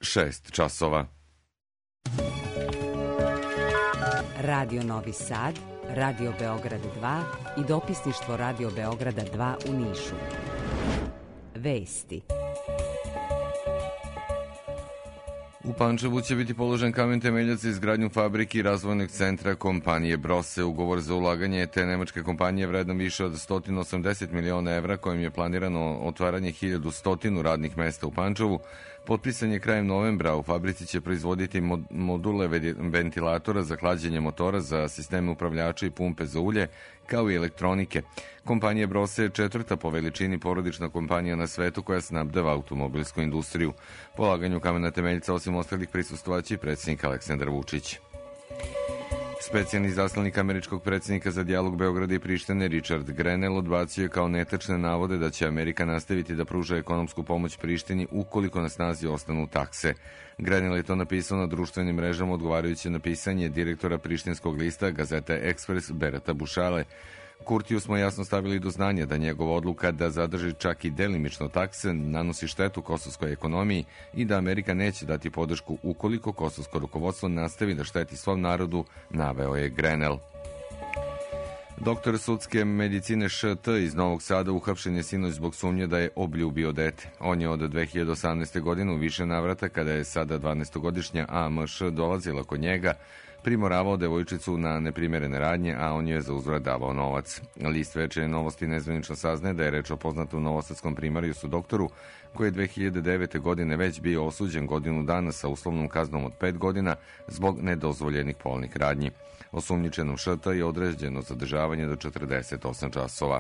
6 časova. Radio Novi Sad, Radio Beograd 2 i dopisništvo Radio Beograda 2 u Nišu. Vesti. U Pančevu će biti položen kamen temeljac za izgradnju fabrike i razvojnog centra kompanije Brose. Ugovor za ulaganje te nemačke kompanije vredan više od 180 miliona evra, kojim je planirano otvaranje 1100 radnih mesta u Pančevu, potpisan je krajem novembra. U fabrici će proizvoditi module ventilatora za hlađenje motora, za sisteme upravljača i pumpe za ulje, kao i elektronike. Kompanija Brose je četvrta po veličini porodična kompanija na svetu koja snabdeva automobilsku industriju. Polaganju kamena temeljca osim ostalih prisustvovaće i predsjednik Aleksandar Vučić. Specijalni izaslanik američkog predsjednika za dijalog Beograda i Prištine Richard Grenell odbacio je kao netačne navode da će Amerika nastaviti da pruža ekonomsku pomoć Prištini ukoliko na snazi ostanu takse. Grenell je to napisao na društvenim mrežama odgovarajući na pisanje direktora prištinskog lista Gazeta Ekspres Berata Bušale. Kurtiju smo jasno stavili do znanja da njegova odluka da zadrži čak i delimično takse nanosi štetu kosovskoj ekonomiji i da Amerika neće dati podršku ukoliko kosovsko rukovodstvo nastavi da šteti svom narodu, naveo je Grenell. Doktor sudske medicine ŠT iz Novog Sada uhapšen je sinoć zbog sumnje da je obljubio dete. On je od 2018. godine u više navrata, kada je sada 12-godišnja AMŠ dolazila kod njega, primoravao devojčicu na neprimjerene radnje, a on joj je za uzvrat davao novac. List Večernje novosti nezvanično saznaje da je reč o poznatom novosadskom primarijusu doktoru, koji je 2009. godine već bio osuđen godinu dana sa uslovnom kaznom od 5 godina zbog nedozvoljenih polnih radnji. Osumnjičenom ŠT je određeno zadržavanje do 48 časova.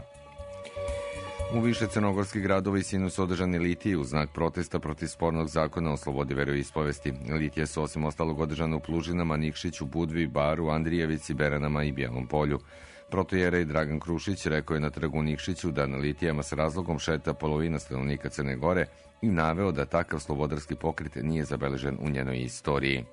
U više crnogorskih gradova i sinoć su održani litije u znak protesta protiv spornog zakona o slobodi veroispovesti. Litije su osim ostalog održane u Plužinama, Nikšiću, Budvi, Baru, Andrijevici, Beranama i Bijelom Polju. Protojerej Dragan Krušić rekao je na trgu u Nikšiću da na litijama s razlogom šeta polovina stanovnika Crne Gore i naveo da takav slobodarski pokret nije zabeležen u njenoj istoriji.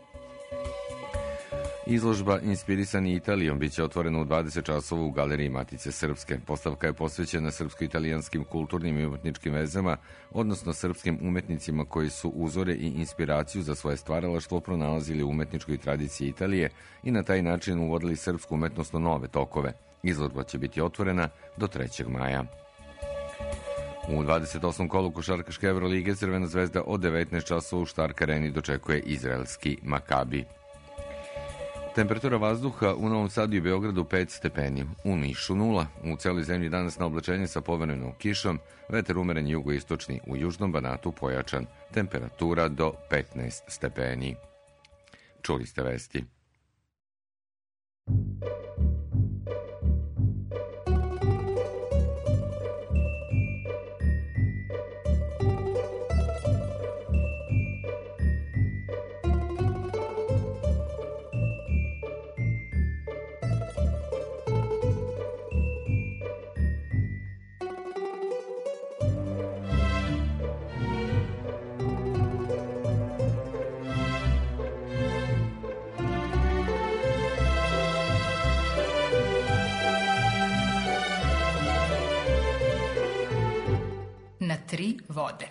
Izložba Inspirisani Italijom biće otvorena u 20 časova u Galeriji Matice Srpske. Postavka je posvećena srpsko-italijanskim kulturnim i umetničkim vezama, odnosno srpskim umetnicima koji su uzore i inspiraciju za svoje stvaralaštvo pronalazili u umetničkoj tradiciji Italije i na taj način uvodili srpsku umetnost u nove tokove. Izložba će biti otvorena do 3. maja. U 28. kolu košarkaške Evrolige Crvena zvezda od 19 časova u Štark Areni dočekuje izraelski Makabi. Temperatura vazduha u Novom Sadu i Beogradu 5 stepeni, u Nišu 0, u celoj zemlji danas na oblačenje sa povremenom kišom, vetar umeren jugoistočni, u južnom Banatu pojačan, temperatura do 15 stepeni. Čuli ste vesti. Na 3 vode.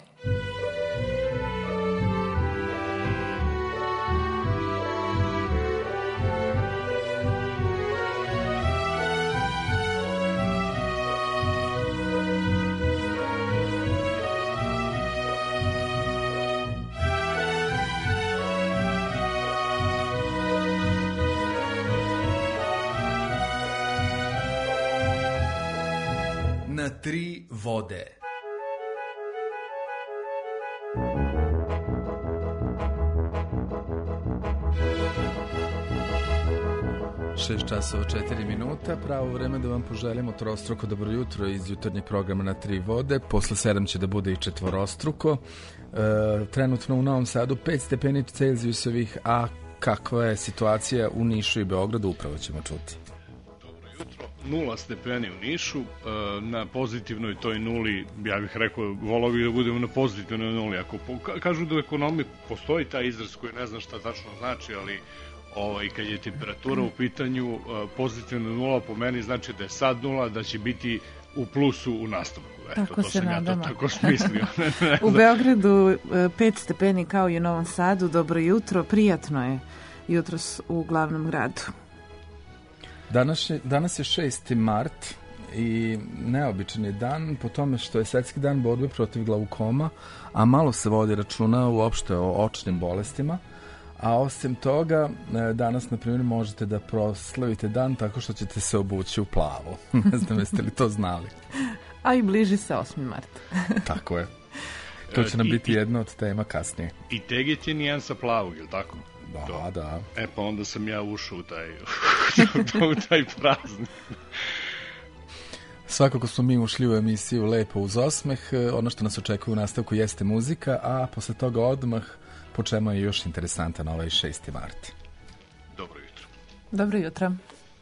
Na 3 vode. 6 časova 4 minuta, pravo vreme da vam poželimo trostruko dobro jutro iz jutarnjeg programa Na 3 vode. Posle 7 će da bude i četvorostruko. Trenutno u Novom Sadu 5 stepeni Celzijusovih, a kakva je situacija u Nišu i Beogradu, upravo ćemo čuti. 0 stepeni u Nišu, na pozitivnoj toj nuli, ja bih rekao, volao bih da budemo na pozitivnoj nuli. Ako kažu da u ekonomiji postoji taj izraz koji ne znam šta tačno znači, ali kad je temperatura u pitanju, pozitivna nula po meni znači da je sad nula, da će biti u plusu u nastavku. eto, to sam ja to tako smislio. U Beogradu 5 stepeni kao i u Novom Sadu. Dobro jutro, prijatno je jutros u glavnom gradu. Danas je 6. mart i neobičan je dan po tome što je Svetski dan borbe protiv glaukoma, a malo se vodi računa uopšte o očnim bolestima. A osim toga, danas, na primjer, možete da proslavite dan tako što ćete se obući u plavo. Ne znam, jeste li to znali? A i bliži se 8. mart. Tako je. To će nam biti jedna od tema kasnije. I Teget je nijansa plavog, je li tako? Da. Pa onda sam ja ušao u taj praznik. Svakako smo mi ušli u emisiju Lepo uz osmeh. Ono što nas očekuje u nastavku jeste muzika, a posle toga odmah po čemu je još interesantan ovaj 6. mart. Dobro jutro. Dobro jutro.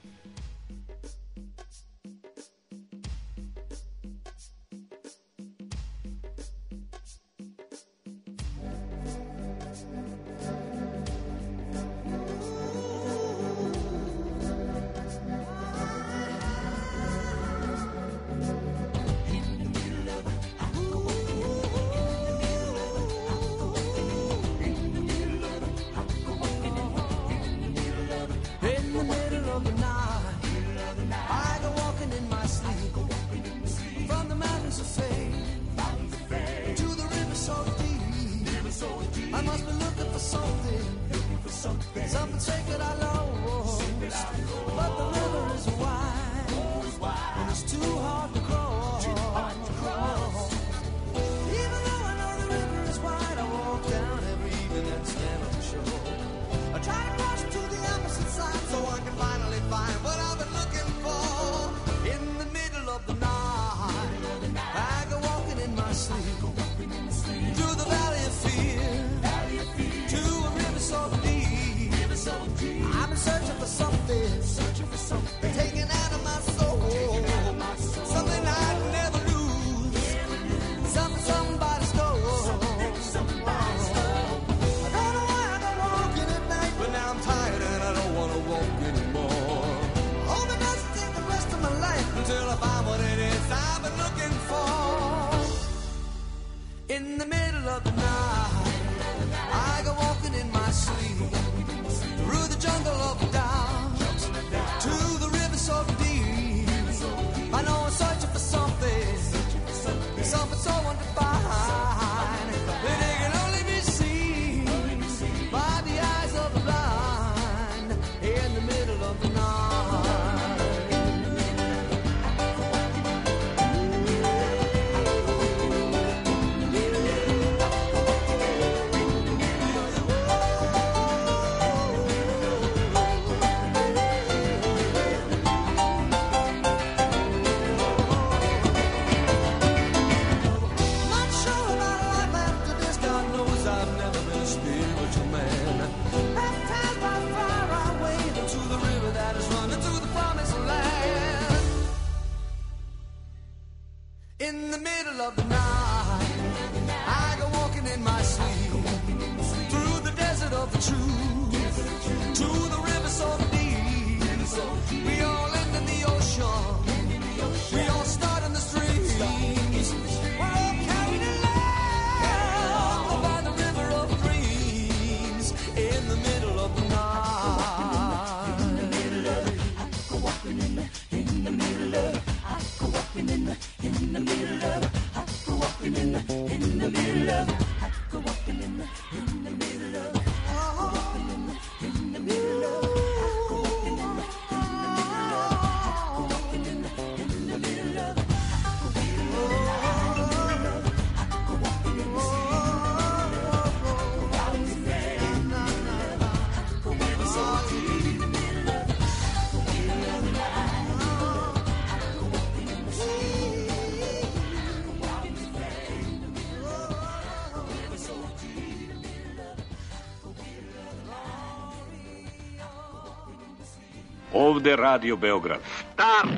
Ovde Radio Beograd. Stop!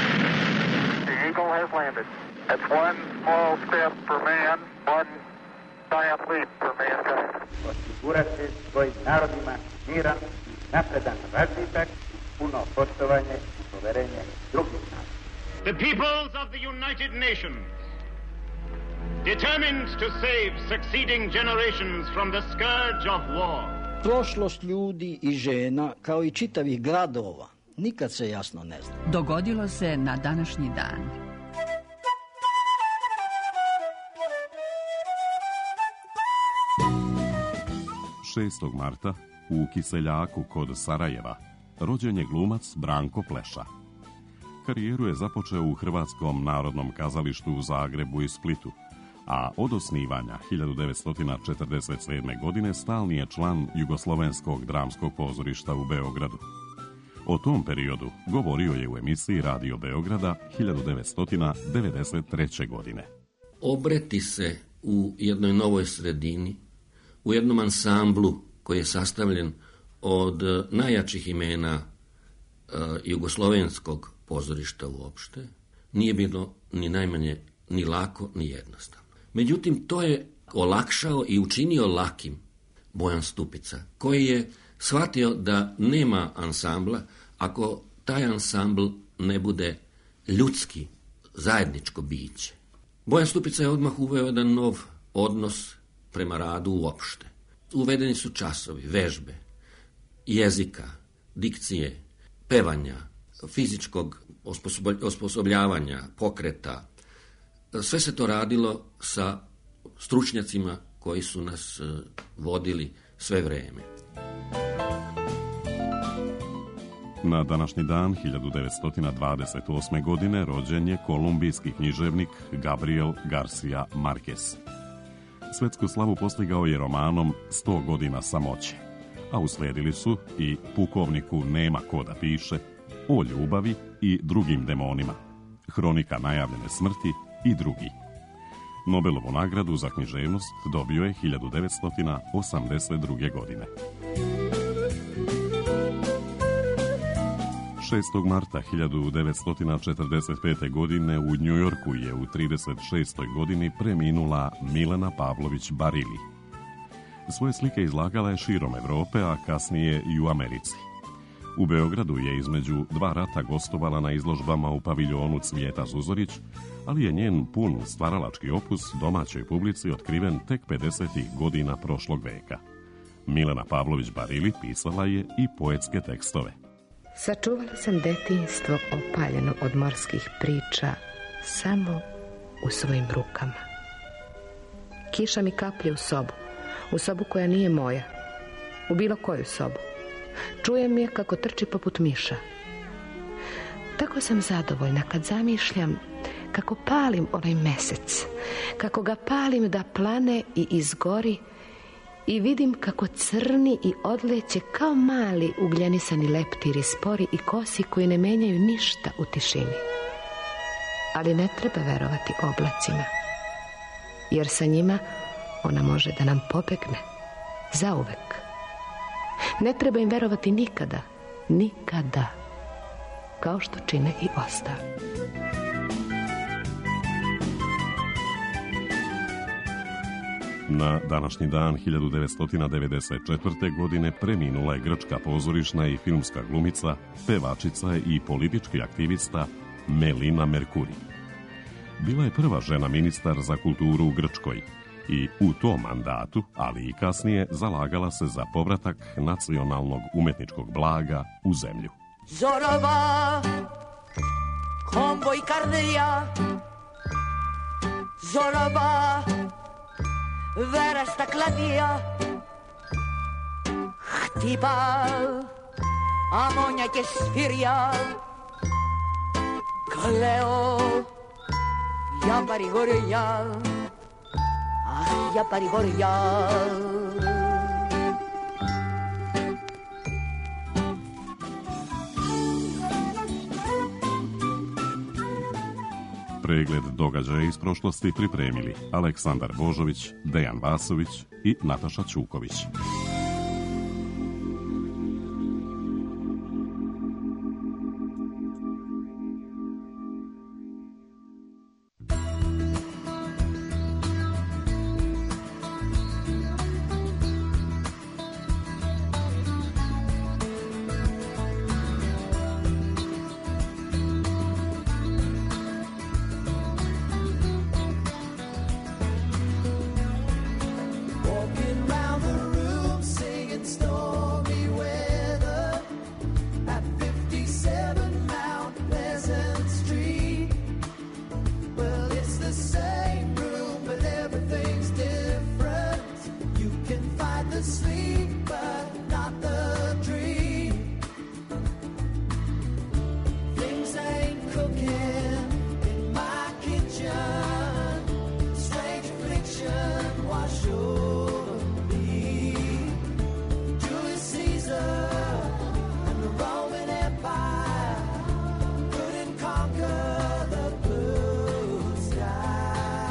The Eagle has landed. That's one small step for man, one giant leap for mankind. Osigurati svojim narodima miran, napredan razvitak, puno poštovanje i poverenje drugih naroda. The peoples of the United Nations determined to save succeeding generations from the scourge of war. Prošlost ljudi i žena, kao i čitavih gradova, nikad se jasno ne zna. Dogodilo se na današnji dan. Šestog marta u Kiseljaku kod Sarajeva rođen je glumac Branko Pleša. Karijeru je započeo u Hrvatskom narodnom kazalištu u Zagrebu i Splitu, a od osnivanja 1947. godine stalni je član Jugoslovenskog dramskog pozorišta u Beogradu. O tom periodu govorio je u emisiji Radio Beograda 1993. godine. Obreti se u jednoj novoj sredini, u jednom ansamblu koji je sastavljen od najjačih imena jugoslovenskog pozorišta uopšte, nije bilo ni najmanje ni lako ni jednostavno. Međutim, to je olakšao i učinio lakim Bojan Stupica, koji je shvatio da nema ansambla ako taj ansambl ne bude ljudski, zajedničko biće. Bojan Stupica je odmah uveo jedan nov odnos prema radu uopšte. Uvedeni su časovi, vežbe, jezika, dikcije, pevanja, fizičkog osposobljavanja, pokreta. Sve se to radilo sa stručnjacima koji su nas vodili sve vreme. Na današnji dan 1928. godine rođen je kolumbijski književnik Gabriel Garcia Marquez. Svetsku slavu postigao je romanom 100 godina samoće, a usledili su i Pukovniku nema ko da piše, O ljubavi i drugim demonima, Hronika najavljene smrti i drugi. Nobelovu nagradu za književnost dobio je 1982. godine. 6. marta 1945. godine u Njujorku je u 36. godini preminula Milena Pavlović Barili. Svoje slike izlagala je širom Evrope, a kasnije i u Americi. U Beogradu je između dva rata gostovala na izložbama u paviljonu Cvijeta Zuzorić, ali je njen pun stvaralački opus domaćoj publici otkriven tek 50. godina prošlog veka. Milena Pavlović Barili pisala je i poetske tekstove. Sačuvala sam detinjstvo opaljeno od morskih priča samo u svojim rukama. Kiša mi kaplje u sobu koja nije moja, u bilo koju sobu. Čujem je kako trči poput miša. Tako sam zadovoljna kad zamišljam kako palim onaj mesec, kako ga palim da plane i izgori i vidim kako crni i odleće kao mali ugljenisani leptiri, spori i kosi koji ne menjaju ništa u tišini. Ali ne treba verovati oblacima, jer sa njima ona može da nam pobegne zauvek. Ne treba im verovati nikada, nikada, kao što čine i ostali. Na današnji dan 1994. godine preminula je grčka pozorišna i filmska glumica, pevačica i politički aktivista Melina Merkuri. Bila je prva žena ministar za kulturu u Grčkoj i u tom mandatu, ali i kasnije, zalagala se za povratak nacionalnog umetničkog blaga u zemlju. Zorova, kombo i kardelja, Zorova, vera στακλαδία, χτύπα αμμόνια και σφύρια, κλαίω για παρηγοριά, αχ, για παρηγοριά. Pregled događaja iz prošlosti pripremili Aleksandar Božović, Dejan Vasović i Nataša Ćuković. fight the sleep, but not the dream. Things ain't cooking in my kitchen. Strange affliction wash over me. Julius Caesar and the Roman Empire couldn't conquer the blue sky.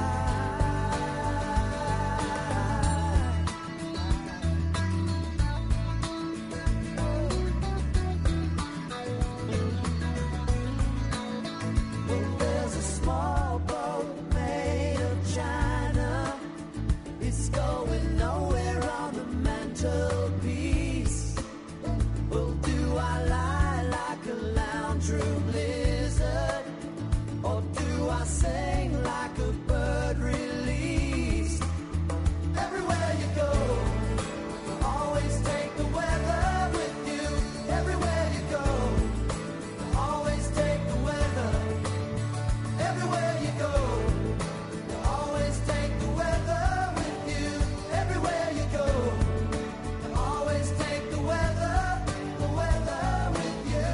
Well, there's a small boat made of China. It's going nowhere on the mantelpiece. Well, do I lie like a lounge room lizard, or do I sing like a bird released? Everywhere you go, always take the weather with you. Everywhere you go, always take the weather. Everywhere you go, always take the weather with you. Everywhere you go, always take the weather with you.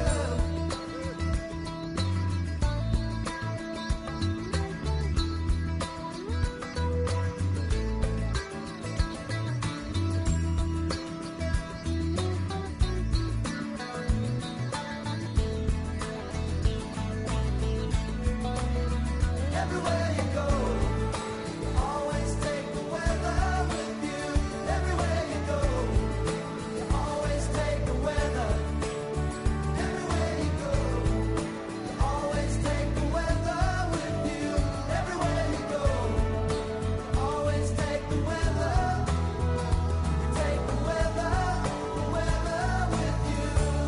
Everywhere you go, always take the weather with you. Everywhere you go, always take the weather. Everywhere you go, always take the weather with you. Everywhere you go, always take the weather. Take the weather with you.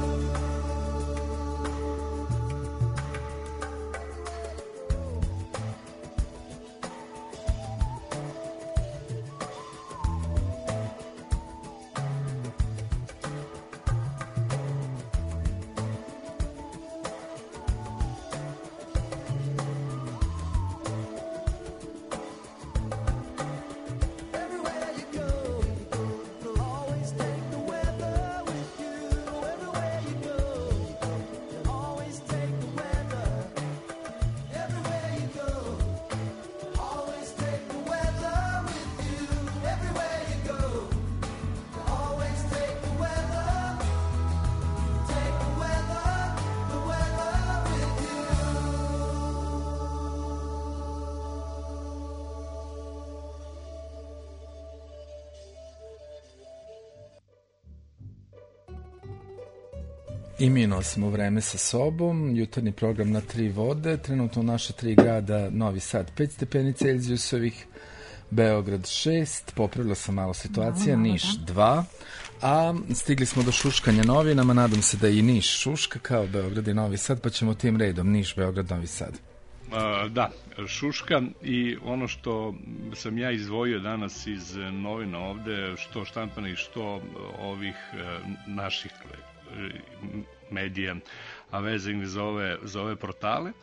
Everywhere you go, always take the weather with you. Everywhere you go, always take the weather. Everywhere you go, always take the weather with you. Everywhere you go, always take the weather. Take the weather with you. I mi nosimo vreme sa sobom, jutarnji program na 3 vode, trenutno u naša 3 grada, Novi Sad 5 stepeni Celzijusovih, Beograd 6, popravila sam malo situacija, Niš 2, a stigli smo do šuškanja novinama, nadam se da i Niš šuška kao Beograd i Novi Sad, pa ćemo tim redom, Niš, Beograd, Novi Sad. Da, šuška, i ono što sam ja izdvojio danas iz novina ovde, što štampanih, što ovih naših medija, a vezanih za ove portale.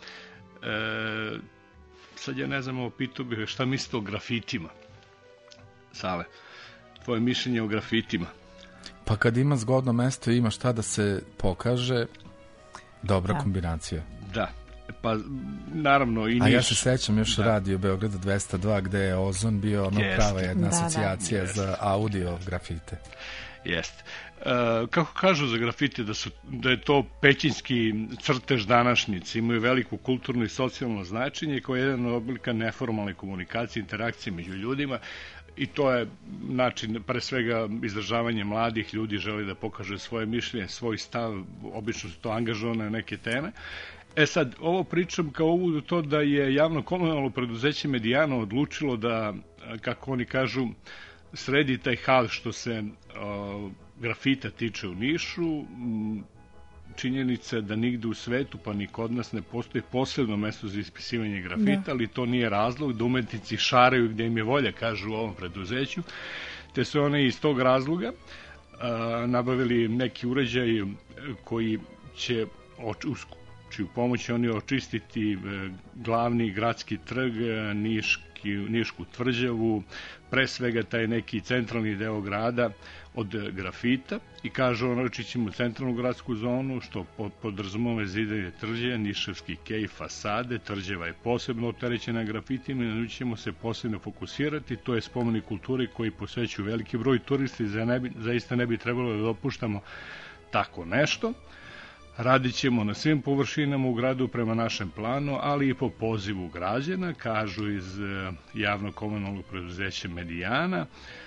Sad ja ne znam, pitao bih šta mislite o grafitima. Sale, tvoje mišljenje o grafitima? Pa kad ima zgodno mesto i ima šta da se pokaže, dobra kombinacija. Da, pa naravno i Niš. A ja se sećam još radio Beograda 202 gde je Ozon bio prava jedna asocijacija za audio grafite. Jeste. Kako kažu za grafite, da je to pećinski crtež današnjice, imaju veliko kulturno i socijalno značenje kao jedan od oblika neformalne komunikacije, interakcije među ljudima, i to je način, pre svega, izražavanje mladih ljudi, želi da pokaže svoje mišljenje, svoj stav, obično su to angažovane neke teme. Sad, ovo pričam kao uvod to da je javno komunalno preduzeće Medijano odlučilo da, kako oni kažu, sredi taj hal što se grafita tiče u Nišu. Činjenica da nigde u svetu, pa ni kod nas, ne postoji posebno mesto za ispisivanje grafita, ali to nije razlog da umetnici šaraju gde im je volja, kažu u ovom preduzeću, te su one iz tog razloga nabavili neki uređaj koji će čiju pomoć oni očistiti glavni gradski trg, Nišku tvrđavu, pre svega taj neki centralni deo grada od grafita i kažu oči ćemo centralnu gradsku zonu što podrazumove zidanje tvrđe, Niševski kej, fasade, tvrđava je posebno opterećena grafitima i na nju ćemo se posebno fokusirati, to je spomenik kulture koji posećuju veliki broj turisti, zaista ne bi trebalo da dopuštamo tako nešto. Radit ćemo na svim površinama u gradu prema našem planu, ali i po pozivu građana, kažu iz javnog komunalnog preduzeća Medijana.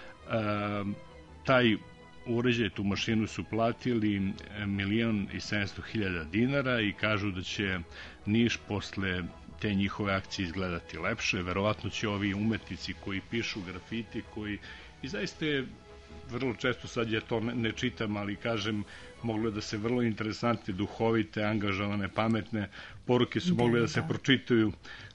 Taj uređaj, tu mašinu su platili 1.700.000 dinara i kažu da će Niš posle te njihove akcije izgledati lepše. Verovatno će ovi umetnici koji pišu grafiti, koji i zaista je vrlo često, sad ja to ne čitam, ali kažem, mogle da se vrlo interesantne, duhovite, angažovane, pametne poruke su mogle da se pročitaju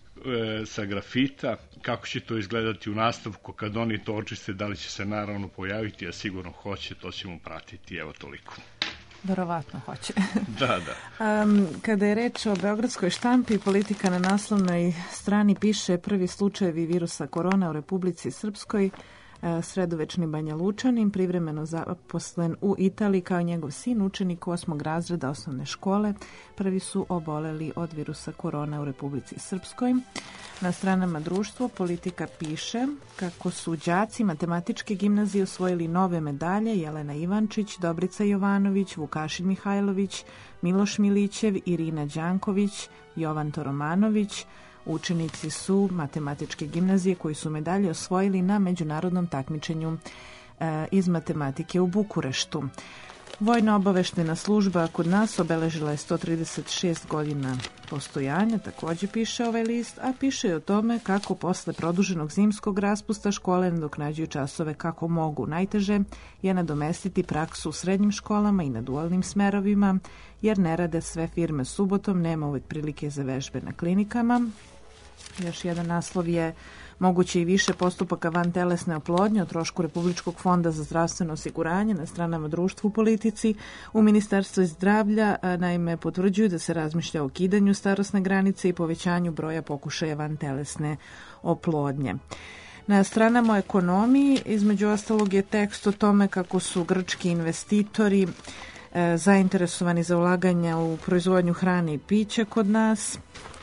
sa grafita. Kako će to izgledati u nastavku kad oni to očiste, da li će se naravno pojaviti, a sigurno hoće, to ćemo pratiti, evo toliko. Verovatno hoće. Da. Kada je reč o beogradskoj štampi, Politika na naslovnoj strani piše prvi slučajevi virusa korona u Republici Srpskoj. Sredovečni Banja Lučanin, privremeno zaposlen u Italiji kao njegov sin, učenik 8. razreda osnovne škole, prvi su oboleli od virusa korona u Republici Srpskoj. Na stranama društvo Politika piše kako su đaci matematičke gimnazije osvojili nove medalje: Jelena Ivančić, Dobrica Jovanović, Vukašin Mihajlović, Miloš Milićev, Irina Đanković, Jovan Toromanović. Učenici su matematičke gimnazije koji su medalje osvojili na međunarodnom takmičenju iz matematike u Bukureštu. Vojno-obaveštena služba kod nas obeležila je 136 godina postojanja, također piše ovaj list, a piše i o tome kako posle produženog zimskog raspusta škole nadoknađuju časove kako mogu. Najteže je nadomestiti praksu u srednjim školama i na dualnim smerovima, jer ne rade sve firme subotom, nema uvek prilike za vežbe na klinikama. Još jedan naslov je moguće i više postupaka vantelesne oplodnje o trošku Republičkog fonda za zdravstveno osiguranje. Na stranama društvu u Politici u Ministarstvu zdravlja naime potvrđuju da se razmišlja o ukidanju starosne granice i povećanju broja pokušaja vantelesne oplodnje. Na stranama o ekonomiji između ostalog je tekst o tome kako su grčki investitori zainteresovani za ulaganja u proizvodnju hrane i pića kod nas,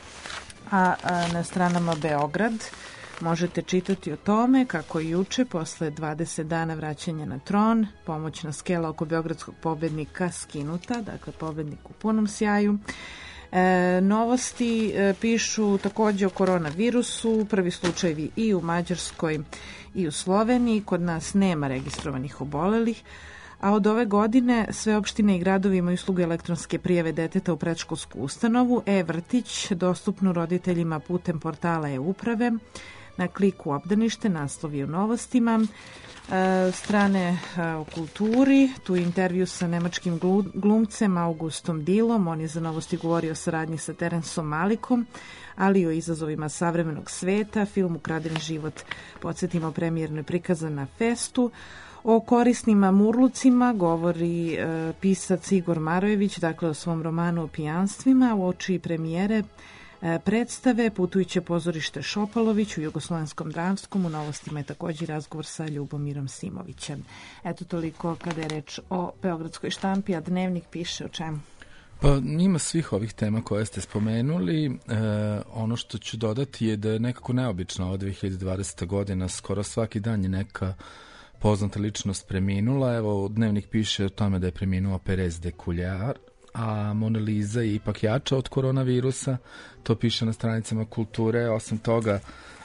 a na stranama Beograd možete čitati o tome kako je juče, posle 20 dana vraćanja na tron, pomoćna skela oko beogradskog pobednika skinuta, dakle pobednik u punom sjaju. Novosti pišu također o koronavirusu, prvi slučajevi i u Mađarskoj i u Sloveniji, kod nas nema registrovanih obolelih, a od ove godine sve opštine i gradovi imaju uslugu elektronske prijave deteta u predškolsku ustanovu, e-vrtić, dostupnu roditeljima putem portala e-uprave, na kliku obdanište, naslovi u novostima, strane o kulturi, tu je intervju sa nemačkim glumcem Augustom Dilom, on je za novosti govorio o saradnji sa Terensom Malikom, ali i o izazovima savremenog sveta, film Ukraden život, podsjetimo, premijerno je prikazan na Festu. O korisnim mamurlucima govori pisac Igor Marojević, dakle o svom romanu o pijanstvima, uoči premijere predstave Putujuće pozorište Šopalović u Jugoslovenskom dramskom. U novostima je također razgovor sa Ljubomirom Simovićem. Eto toliko kada je reč o beogradskoj štampi, a Dnevnik piše o čemu? Pa ima svih ovih tema koje ste spomenuli. Ono što ću dodati je da je nekako neobično ova 2020. godina, skoro svaki dan je neka poznata ličnost preminula. Evo, Dnevnik piše o tome da je preminuo Perez de Cuellar, a Mona Lisa je ipak jača od koronavirusa. To piše na stranicama kulture. Osim toga,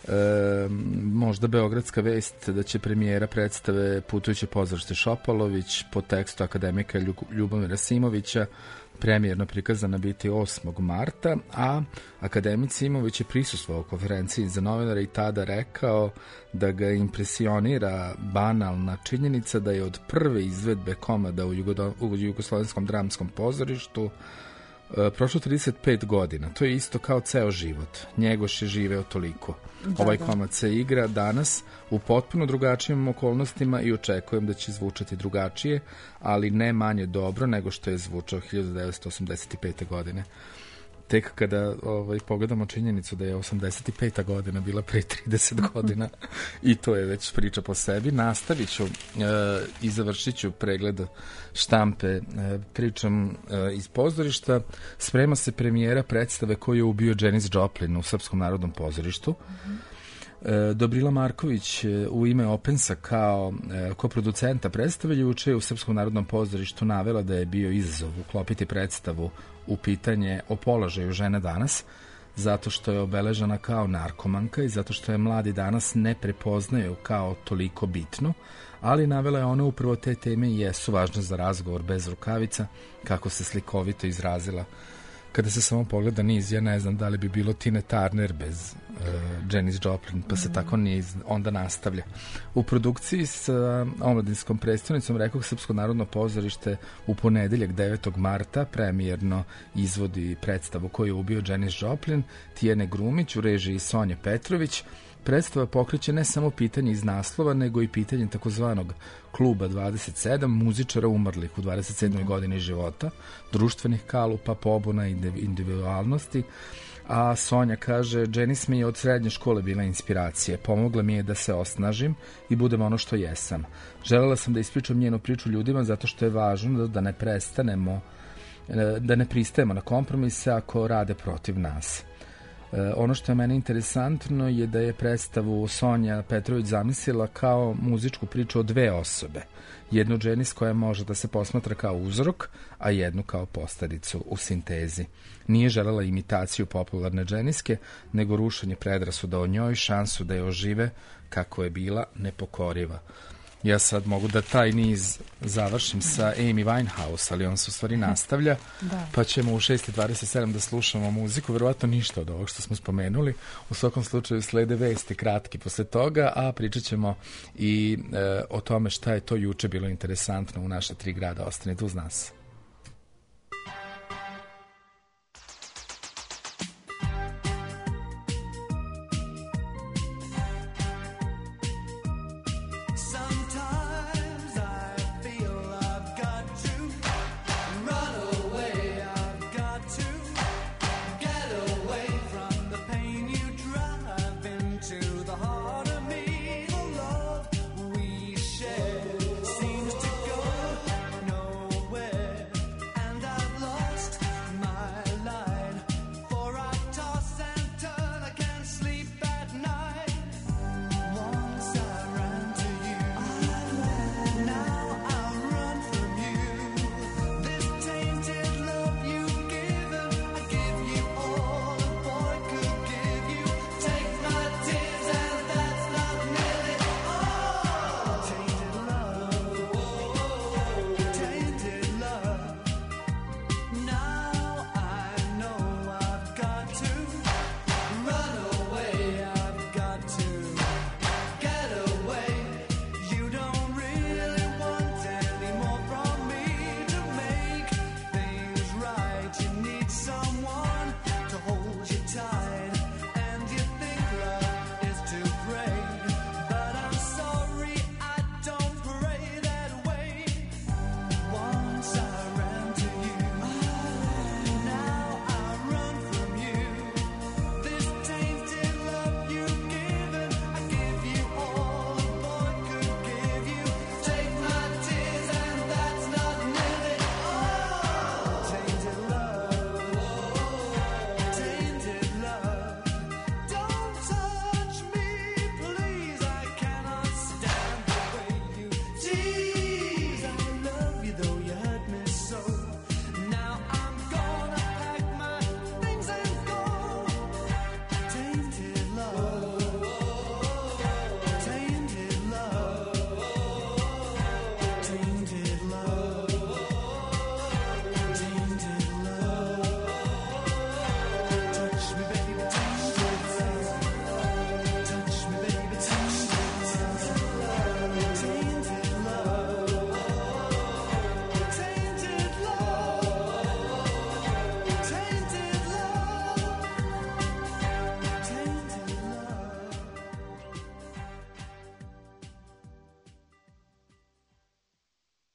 možda beogradska vest da će premijera predstave Putujuće pozorište Šopalović po tekstu akademika Ljubomira Simovića premijerno prikazana biti 8. marta, a akademic Simović je prisustvovao konferenciji za novinare i tada rekao da ga impresionira banalna činjenica da je od prve izvedbe komada u Jugoslovenskom dramskom pozorištu prošlo 35 godina. To je isto kao ceo život. Njegoš je živeo toliko. Ovaj komad se igra danas u potpuno drugačijim okolnostima i očekujem da će zvučati drugačije, ali ne manje dobro nego što je zvučao 1985. godine. tek kada pogledamo činjenicu da je 85. godina bila pre 30 godina i to je već priča po sebi. Nastavit ću i završit ću pregled štampe pričam iz pozorišta. Sprema se premijera predstave koju je ubio Janis Joplin u Srpskom narodnom pozorištu. Dobrila Marković u ime Opensa kao koproducenta predstave juče u Srpskom narodnom pozorištu navela da je bio izazov uklopiti predstavu u pitanje o položaju žene danas, zato što je obeležena kao narkomanka i zato što je mladi danas ne prepoznaju kao toliko bitnu, ali navela je ona upravo te teme i jesu važne za razgovor bez rukavica, kako se slikovito izrazila. Kada se samo pogleda niz, ja ne znam da li bi bilo Tina Turner bez Janis Joplin, pa se tako niz onda nastavlja. U produkciji sa omladinskom predstavnicom, rekao, Srpsko narodno pozorište u ponedeljak 9. marta premijerno izvodi predstavu koju je ubio Janis Joplin, Tijene Grumić u režiji Sonje Petrović. Predstava pokreće ne samo pitanje iz naslova, nego i pitanje takozvanog kluba 27, muzičara umrlih u 27. godini života, društvenih kalupa, pobuna i individualnosti. A Sonja kaže, Janis mi je od srednje škole bila inspiracija, pomogla mi je da se osnažim i budem ono što jesam. Želela sam da ispričam njenu priču ljudima zato što je važno da ne prestanemo, da ne pristajemo na kompromise ako rade protiv nas. Ono što je meni interesantno je da je predstavu Sonja Petrović zamislila kao muzičku priču o dve osobe. Jednu Janis koja može da se posmatra kao uzrok, a jednu kao posledicu u sintezi. Nije želela imitaciju popularne Janiske, nego rušenje predrasuda o njoj, šansu da je ožive kako je bila nepokoriva. Ja sad mogu da taj niz završim sa Amy Winehouse, ali on se u stvari nastavlja, pa ćemo u 6:27 da slušamo muziku, verovatno ništa od ovog što smo spomenuli. U svakom slučaju slede vesti kratki posle toga, a pričat ćemo i o tome šta je to juče bilo interesantno u naše 3 grada. Ostanite uz nas.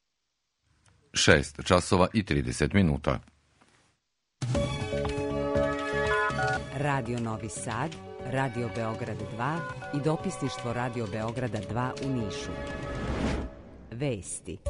Šest časova i 30 minuta. Radio Novi Sad, Radio Beograd 2 i dopisništvo Radio Beograda 2 u Nišu. Vesti.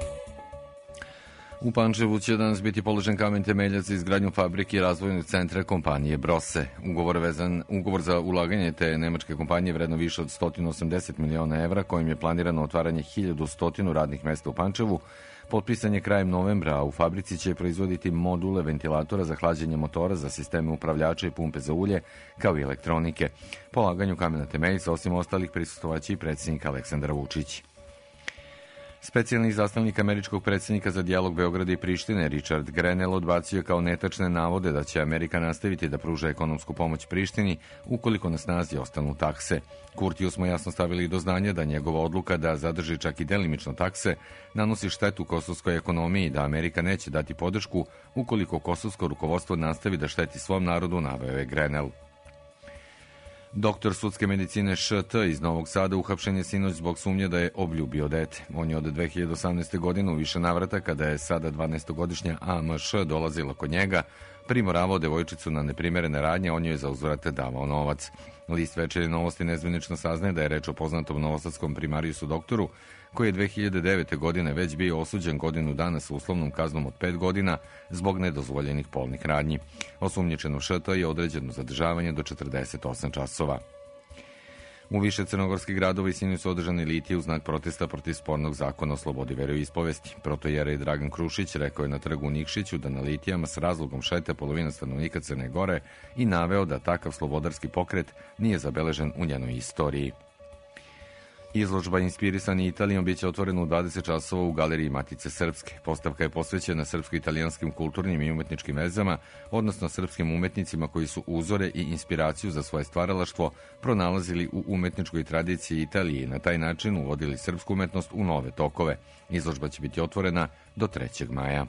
U Pančevu će danas biti položen kamen temeljac za izgradnju fabrike i razvojnog centra kompanije Brose. Ugovor za ulaganje te nemačke kompanije vredno više od 180 miliona evra, kojim je planirano otvaranje 1100 radnih mesta u Pančevu, potpisan je krajem novembra, a u fabrici će proizvoditi module ventilatora za hlađenje motora za sisteme upravljača i pumpe za ulje, kao i elektronike. Polaganju kamena temeljica, osim ostalih, prisustvovaće i predsjednik Aleksandar Vučić. Specijalni izaslanik američkog predsjednika za dijalog Beograda i Prištine, Richard Grenell, odbacio je kao netačne navode da će Amerika nastaviti da pruža ekonomsku pomoć Prištini ukoliko na snazi ostanu takse. Kurtiju smo jasno stavili do znanja da njegova odluka da zadrži čak i delimično takse nanosi štetu kosovskoj ekonomiji, da Amerika neće dati podršku ukoliko kosovsko rukovodstvo nastavi da šteti svom narodu, naveo je Grenell. Doktor sudske medicine Š.T. iz Novog Sada uhapšen je sinoć zbog sumnje da je obljubio dete. On je od 2018. godine u više navrata, kada je sada 12-godišnja A.M.Š. dolazila kod njega, primoravao devojčicu na neprimerene radnje, on joj za uzvrat davao novac. List Večernje novosti nezvanično saznaje da je reč o poznatom novosadskom primarijusu doktoru, koji je 2009. godine već bio osuđen godinu dana sa uslovnom kaznom od 5 godina zbog nedozvoljenih polnih radnji. Osumnjičeno Š.T. je određeno zadržavanje do 48 časova. U više crnogorskih gradova i sinoć su održane litije u znak protesta protiv spornog zakona o slobodi veroispovesti. Protojerej Dragan Krušić rekao je na trgu u Nikšiću da na litijama s razlogom šeta polovina stanovnika Crne Gore i naveo da takav slobodarski pokret nije zabeležen u njenoj istoriji. Izložba inspirisani Italijom biće otvorena u 20 časova u galeriji Matice Srpske. Postavka je posvećena srpsko-italijanskim kulturnim i umetničkim vezama, odnosno srpskim umetnicima koji su uzore i inspiraciju za svoje stvaralaštvo pronalazili u umetničkoj tradiciji Italije i na taj način uvodili srpsku umetnost u nove tokove. Izložba će biti otvorena do 3. maja.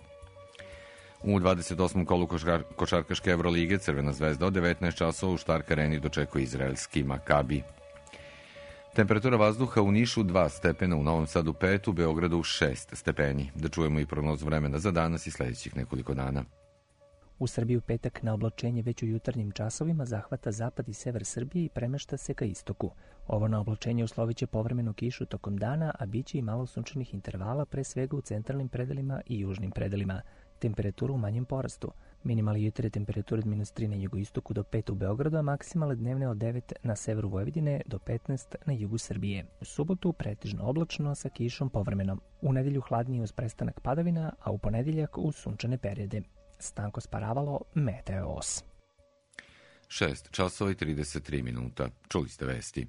U 28. kolu košarkaške Evrolige Crvena zvezda od 19 časova u Štark areni dočekuje izraelski Makabi. Temperatura vazduha u Nišu 2 stepena, u Novom Sadu 5, u Beogradu 6 stepeni. Da čujemo i prognozu vremena za danas i sljedećih nekoliko dana. U Srbiji u petak na oblačenje već u jutarnjim časovima zahvata zapad i sever Srbije i premešta se ka istoku. Ovo na oblačenje usloviće povremenu kišu tokom dana, a biće i malo sunčanih intervala, pre svega u centralnim predelima i južnim predelima. Temperatura u manjem porastu. Minimalne jutarnje temperature od -3 na jugoistoku do 5 u Beogradu, a maksimalne dnevne od 9 na severu Vojvodine do 15 na jugu Srbije. U subotu pretežno oblačno sa kišom povremenom. U nedelju hladnije uz prestanak padavina, a u ponedeljak uz sunčane periode. Stanko Sparavalo, Meteos. 6 časova i 33 minuta. Čuli ste vesti.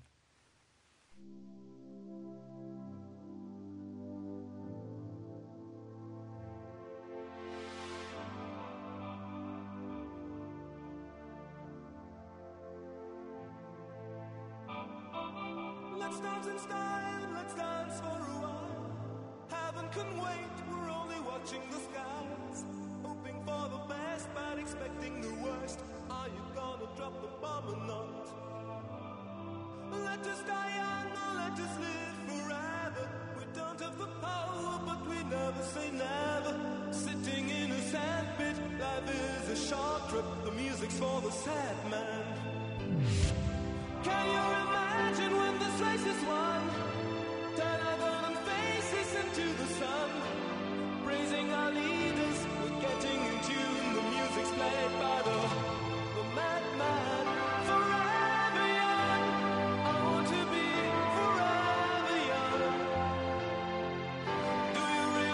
Do you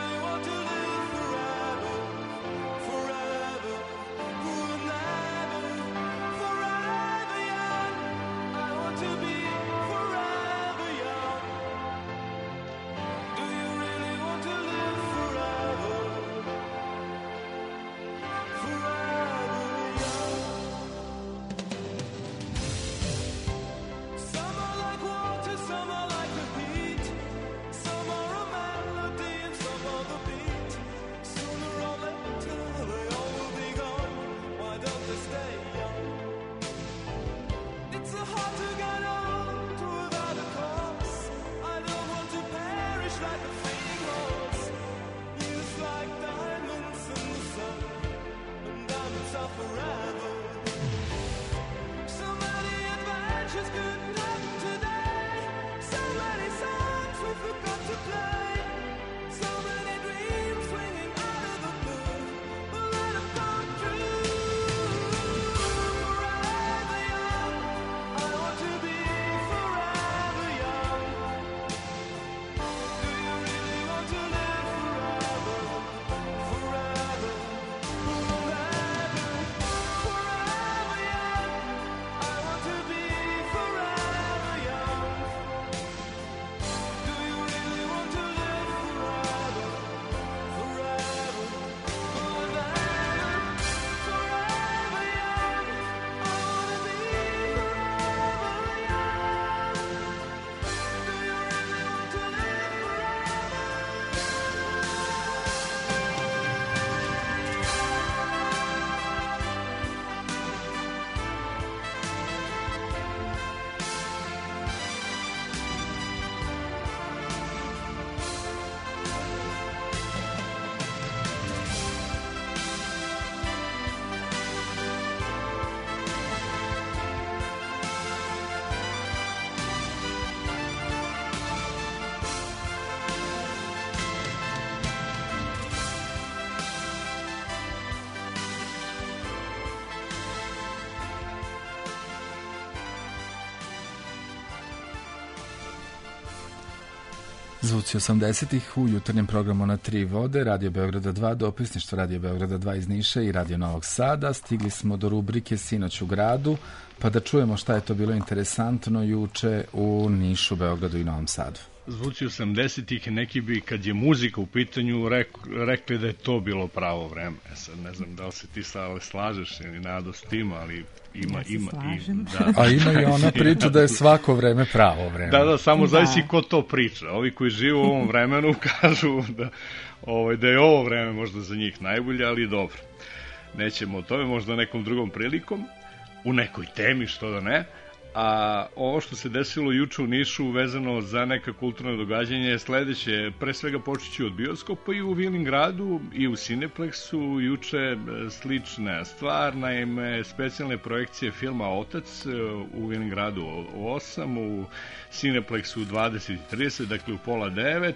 Zvuci 80-ih u jutarnjem programu na Tri vode, Radio Beograda 2, dopisništvo Radio Beograda 2 iz Niša i Radio Novog Sada. Stigli smo do rubrike Sinoć u gradu, pa da čujemo šta je to bilo interesantno juče u Nišu, Beogradu i Novom Sadu. Zvuci 80-ih, neki bi, kad je muzika u pitanju, rekli da je to bilo pravo vreme. Sad ne znam da li se ti slažeš ili Nado s tim, ali ima. A ima i ona priča da je svako vreme pravo vreme. Da, samo zavisi ko to priča. Ovi koji žive u ovom vremenu kažu da je ovo vreme možda za njih najbolje, ali dobro. Nećemo o tome, možda nekom drugom prilikom, u nekoj temi, što da ne. A ovo što se desilo juče u Nišu vezano za neka kulturna događanja je sledeće. Pre svega počet ću od bioskopa i u Vilingradu i u Cineplexu. Juče slična stvar, naime specijalne projekcije filma Otac u Vilingradu u 8, u Cineplexu u 20:30, dakle u 8:30.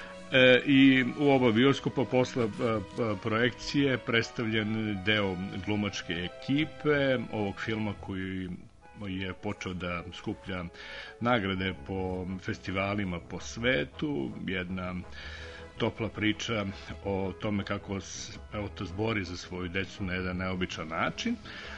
I u oba bioskopa posle projekcije predstavljen deo glumačke ekipe ovog filma koji je počeo da skuplja nagrade po festivalima po svetu, jedna topla priča o tome kako se otac bori za svoju decu na jedan neobičan način.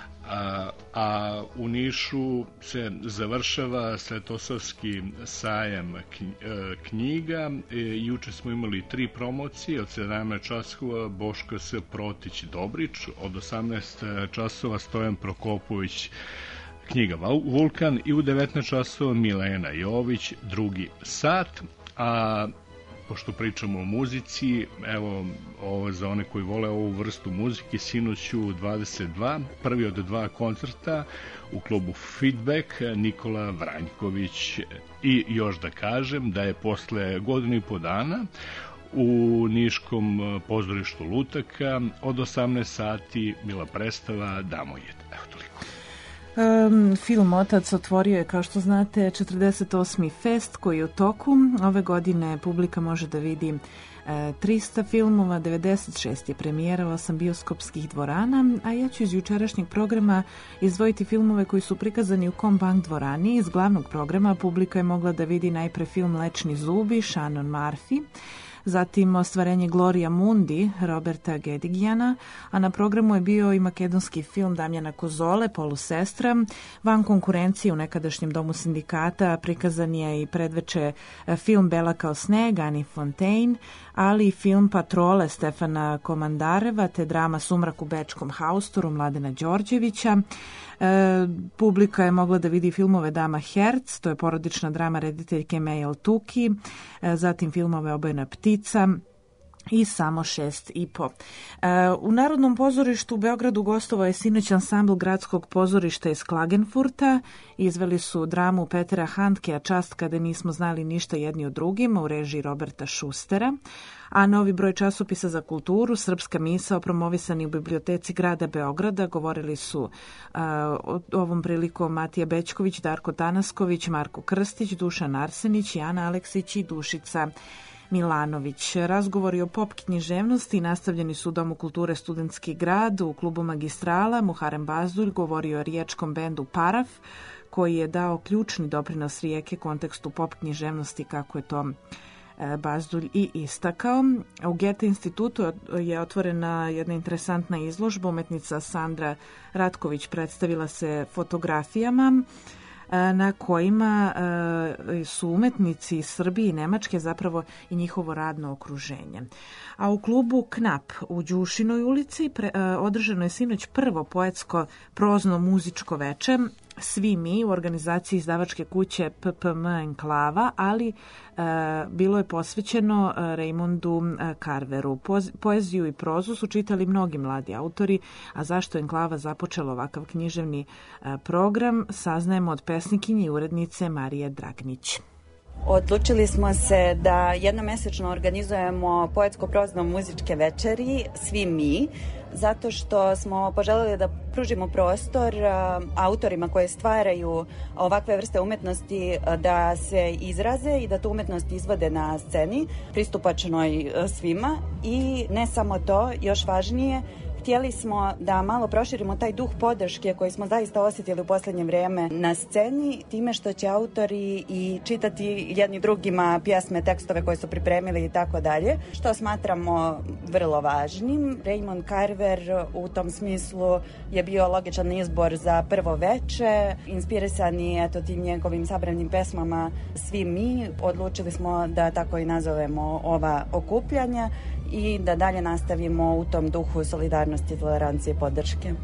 A u Nišu se završava Svetosavski sajam knjiga. Juče smo imali 3 promocije, od 17 časova Boško S. Protić Dobrić, od 18 časova Stojan Prokopović knjiga Vulkan i u 19 časova Milena Jović, drugi sat. A pošto pričamo o muzici, evo ovo za one koji vole ovu vrstu muzike, sinoć u 22, prvi od 2 koncerta u klubu Feedback, Nikola Vranjković. I još da kažem da je posle 1,5 dana u Niškom pozorištu Lutaka od 18 sati bila predstava Damojed. Evo toliko. Film Otac otvorio je, kao što znate, 48. fest koji je u toku. Ove godine publika može da vidi 300 filmova, 96 je premijera, 8 bioskopskih dvorana, a ja ću iz jučerašnjeg programa izdvojiti filmove koji su prikazani u Combank dvorani. Iz glavnog programa publika je mogla da vidi najpre film Lečni zubi, Shannon Murphy, zatim ostvarenje Gloria Mundi, Roberta Gedigjana, a na programu je bio i makedonski film Damjana Kozole, Polusestra. Van konkurencije u nekadašnjem domu sindikata prikazan je i predveče film Bela kao sneg, Ani Fontaine, ali i film Patrole Stefana Komandareva, te drama Sumrak u Bečkom haustoru Mladena Đorđevića. Publika je mogla da vidi filmove Dama Herc, to je porodična drama rediteljke Mejel Tuki, zatim filmove Obojena ptica i Samo 6,5. U Narodnom pozorištu u Beogradu gostovao je sinoć ansambl Gradskog pozorišta iz Klagenfurta. Izveli su dramu Petera Handkea Čast kada nismo znali ništa jedni o drugima u režiji Roberta Šustera. A novi broj časopisa za kulturu, Srpska misao, promovisani u biblioteci grada Beograda, govorili su ovom prilikom Matija Bećković, Darko Tanasković, Marko Krstić, Dušan Arsenić, Jana Aleksić i Dušica Milanović. Razgovori o pop književnosti nastavljeni su u Domu kulture Studentski grad, u klubu Magistrala. Muharem Bazdulj govorio o riječkom bendu Paraf, koji je dao ključni doprinos Rijeke kontekstu pop književnosti, kako je to Bazdulj i istakao. U Goethe institutu je otvorena jedna interesantna izložba. Umetnica Sandra Ratković predstavila se fotografijama na kojima su umetnici iz Srbije i Nemačke, zapravo i njihovo radno okruženje. A u klubu Knap u Đušinoj ulici održano je sinoć prvo poetsko prozno muzičko veče Svi mi u organizaciji izdavačke kuće PPM Enklava, ali bilo je posvećeno Raymondu Carveru. Poeziju i prozu su čitali mnogi mladi autori, a zašto Enklava započela ovakav književni program saznajemo od pesnikinje i urednice Marije Dragnić. Odlučili smo se da jednomesečno organizujemo poetsko-prozno-muzičke večeri Svi mi, zato što smo poželjeli da pružimo prostor autorima koji stvaraju ovakve vrste umetnosti da se izraze i da tu umetnost izvode na sceni, pristupačnoj svima. I ne samo to, još važnije, Htjeli smo da malo proširimo taj duh podrške koji smo zaista osjetili u posljednje vrijeme na sceni, time što će autori i čitati jedni drugima pjesme, tekstove koje su pripremili i tako dalje, što smatramo vrlo važnim. Raymond Carver u tom smislu je bio logičan izbor za prvo veče. Inspirisani tim njegovim sabranim pesmama Svi mi, odlučili smo da tako i nazovemo ova okupljanja i da dalje nastavimo u tom duhu solidarnosti, tolerancije i podrške.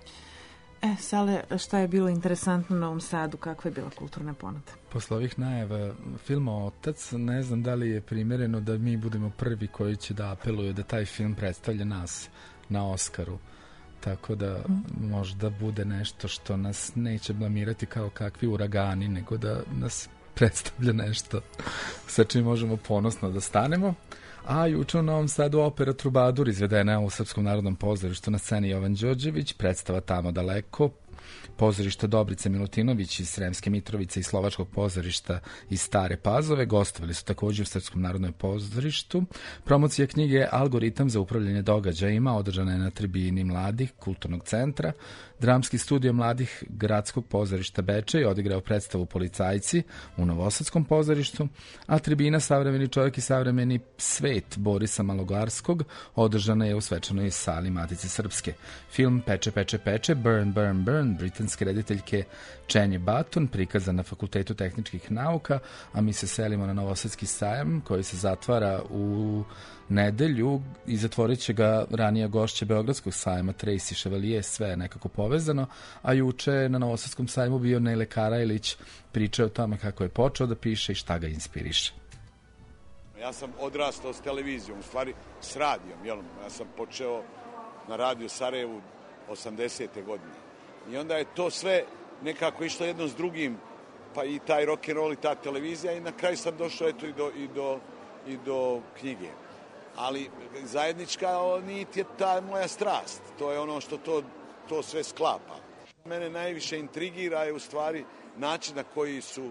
Sale, šta je bilo interesantno u Novom Sadu? Kakva je bila kulturna ponuda? Posle ovih najava filma Otac, ne znam da li je primjereno da mi budemo prvi koji će da apeluju da taj film predstavlja nas na Oskaru. Tako da možda bude nešto što nas neće blamirati kao kakvi uragani, nego da nas predstavlja nešto sa čim možemo ponosno da stanemo. A juče u Novom Sadu opera Trubadur izvedena u Srpskom narodnom pozorištu, na sceni Jovan Đorđević, predstava Tamo daleko, pozorište Dobrice Milutinović iz Sremske Mitrovice i Slovačkog pozorišta iz Stare Pazove. Gostovali su također u Srpskom narodnom pozorištu. Promocija knjige Algoritam za upravljanje događajima održana je na tribini mladih Kulturnog centra. Dramski studio mladih Gradskog pozorišta Bečej odigrao predstavu Policajci u Novosadskom pozorištu, a tribina Savremeni čovjek i savremeni svet Borisa Malogarskog održana je u svečanoj sali Matice Srpske. Film Peče, peče, peče, Burn, burn, burn, britanske rediteljke Čenje Baton, prikazan na Fakultetu tehničkih nauka, a mi se selimo na Novosadski sajam koji se zatvara u nedelju i zatvorit će ga ranija gošća Beogradskog sajma Tracy Chevalier, sve je nekako povezano, a juče na Novosadskom sajmu bio Nele Karajlić, pričao o tome kako je počeo da piše i šta ga inspiriše. Ja sam odrastao s televizijom, u stvari s radijom, jel? Ja sam počeo na radiju Sarajevu 80. godine. I onda je to sve nekako išlo jedno s drugim, pa i taj rock'n'roll i ta televizija, i na kraju sam došao eto i do knjige. Ali zajednička nit je ta moja strast. To je ono što to sve sklapa. Mene najviše intrigira je u stvari način na koji su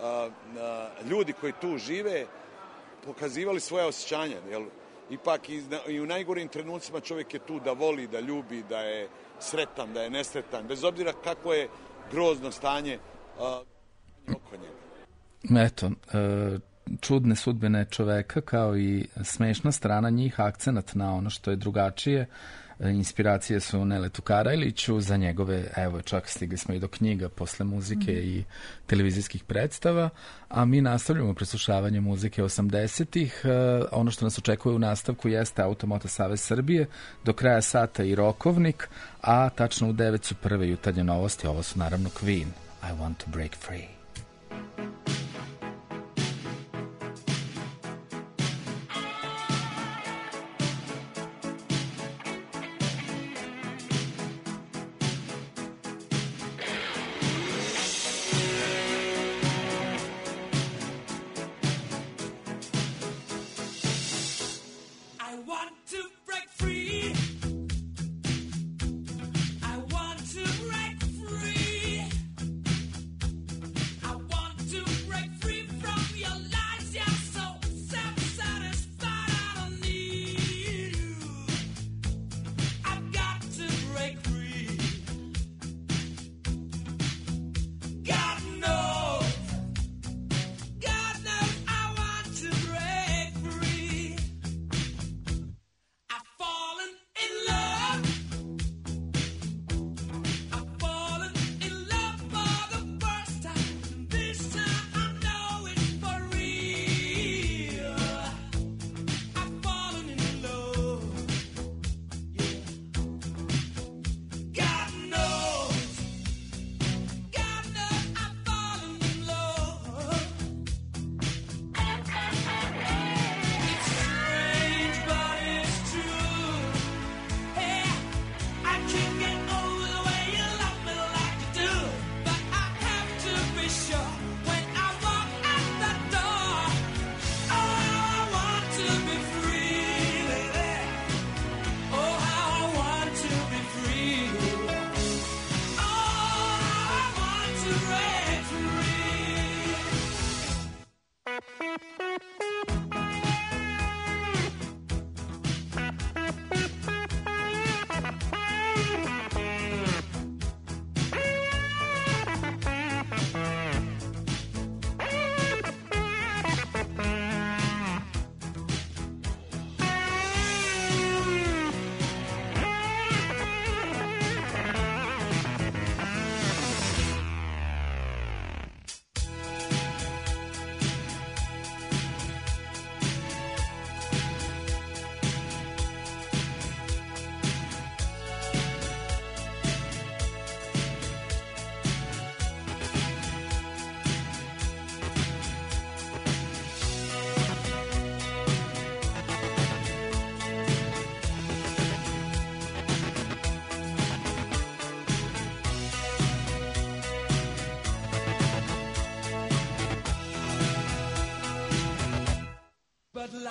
ljudi koji tu žive pokazivali svoje osjećanja. Jel? Ipak i u najgorim trenucima čovjek je tu da voli, da ljubi, da je sretan, da je nesretan, bez obzira kako je grozno stanje oko njega. Eto, čudne sudbine čoveka kao i smešna strana njih, akcenat na ono što je drugačije. Inspiracije su Neletu Karajliću za njegove, evo čak stigli smo i do knjiga posle muzike i televizijskih predstava, a mi nastavljamo preslušavanje muzike 80-ih. Ono što nas očekuje u nastavku jeste Automoto Savez Srbije, do kraja sata i Rokovnik, a tačno u 9 su prve jutarnje novosti, ovo su naravno Queen, I Want to Break Free. Falling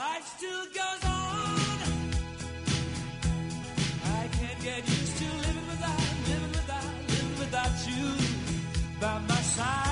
life still goes on. I can't get used to living without you by my side.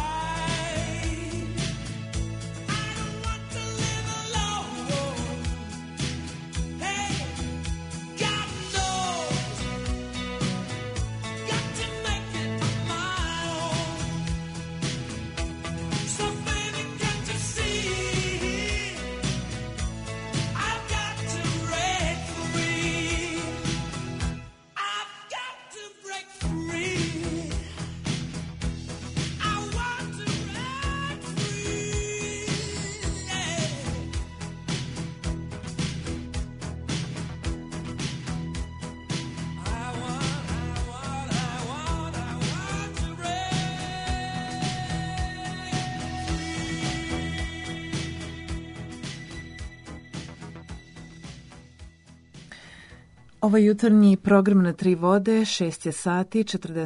Ovo jutarnji program na Tri vode, 6 je sati,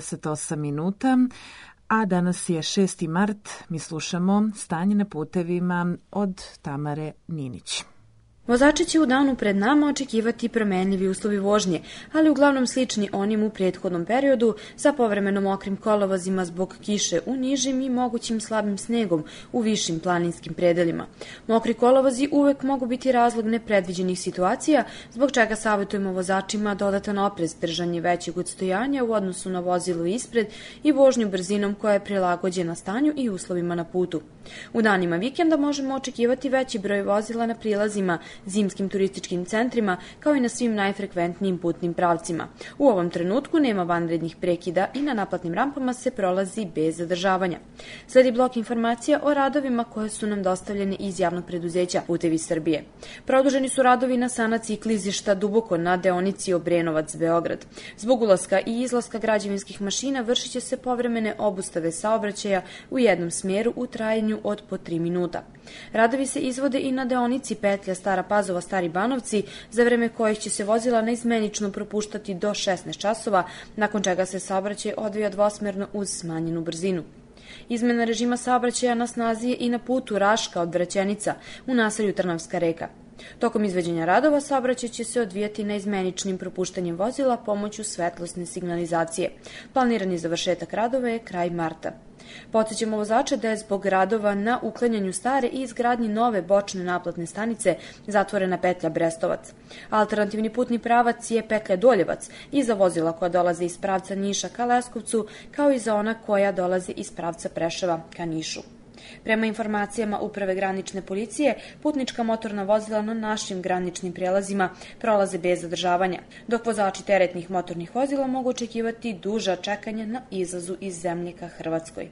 48 minuta, a danas je 6. mart, mi slušamo Stanje na putevima od Tamare Ninić. Vozači će u danu pred nama očekivati promenljivi uslovi vožnje, ali uglavnom slični onim u prethodnom periodu sa povremeno mokrim kolovozima zbog kiše u nižim i mogućim slabim snegom u višim planinskim predelima. Mokri kolovozi uvek mogu biti razlog nepredviđenih situacija, zbog čega savjetujemo vozačima dodatan oprez, držanje većeg odstojanja u odnosu na vozilo ispred i vožnju brzinom koja je prilagođena stanju i uslovima na putu. U danima vikenda možemo očekivati veći broj vozila na prilazima, zimskim turističkim centrima, kao i na svim najfrekventnijim putnim pravcima. U ovom trenutku nema vanrednih prekida i na naplatnim rampama se prolazi bez zadržavanja. Sledi blok informacija o radovima koje su nam dostavljene iz javnog preduzeća Putevi Srbije. Produženi su radovi na sanaciji klizišta Duboko na deonici Obrenovac-Beograd. Zbog ulaska i izlaska građevinskih mašina vršit će se povremene obustave saobraćaja u jednom smeru u trajanju od po 3 minuta. Radovi se izvode i na deonici petlja Stara Pazova – Stari Banovci, za vreme kojih će se vozila naizmenično propuštati do 16 časova, nakon čega se saobraćaj odvija dvosmerno uz smanjenu brzinu. Izmena režima saobraćaja na snazi je i na putu Raška od Vraćenica u naselju Trnavska Reka. Tokom izvođenja radova saobraćaj će se odvijati naizmeničnim propuštanjem vozila pomoću svetlosne signalizacije. Planirani završetak radova je kraj marta. Podsećamo vozače da je zbog radova na uklanjanju stare i izgradnji nove bočne naplatne stanice zatvorena petlja Brestovac. Alternativni putni pravac je petlja Doljevac i za vozila koja dolaze iz pravca Niša ka Leskovcu, kao i za ona koja dolaze iz pravca Preševa ka Nišu. Prema informacijama Uprave granične policije, putnička motorna vozila na našim graničnim prelazima prolaze bez zadržavanja, dok vozači teretnih motornih vozila mogu očekivati duža čekanja na izlazu iz zemlje ka Hrvatskoj.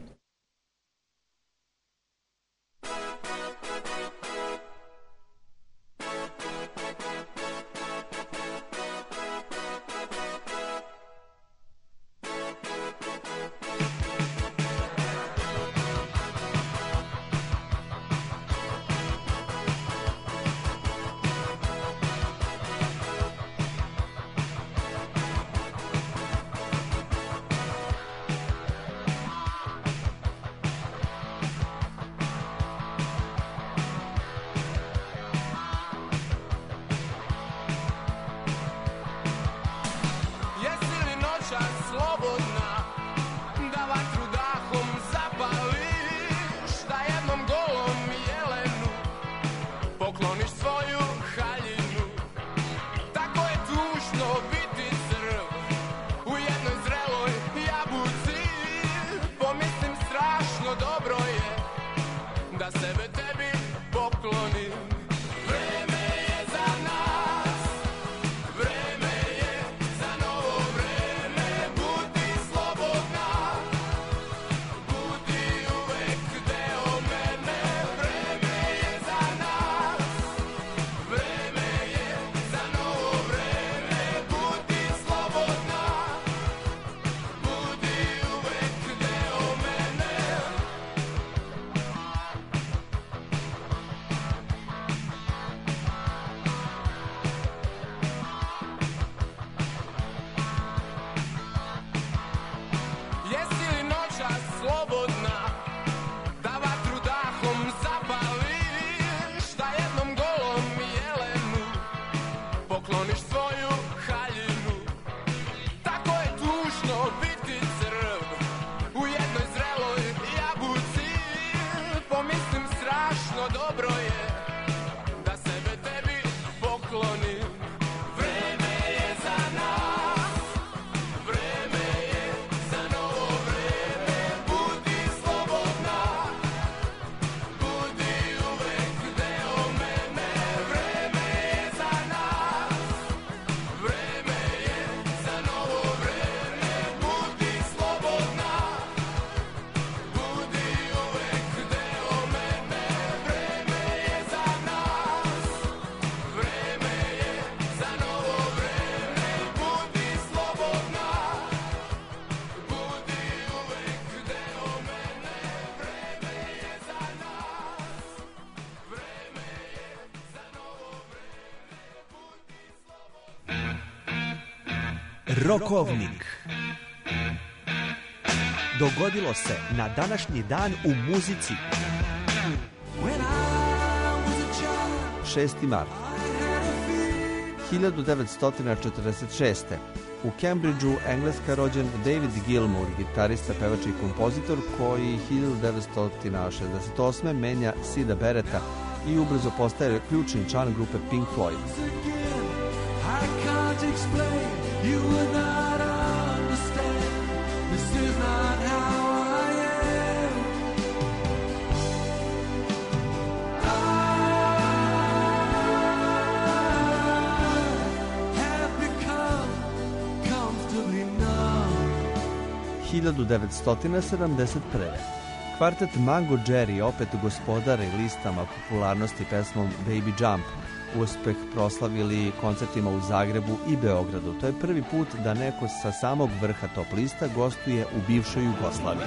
Rokovnik. Dogodilo se na današnji dan u muzici. 6. mart 1946. U Cambridgeu, Engleska, rođen David Gilmour, gitarista, pevač i kompozitor koji 1968. menja Sida Barretta i ubrzo postaje ključni član grupe Pink Floyd. 1971. Kvartet Mango Jerry opet gospodari listama popularnosti pesmom Baby Jump. Uspeh proslavili koncertima u Zagrebu i Beogradu. To je prvi put da neko sa samog vrha top lista gostuje u bivšoj Jugoslaviji.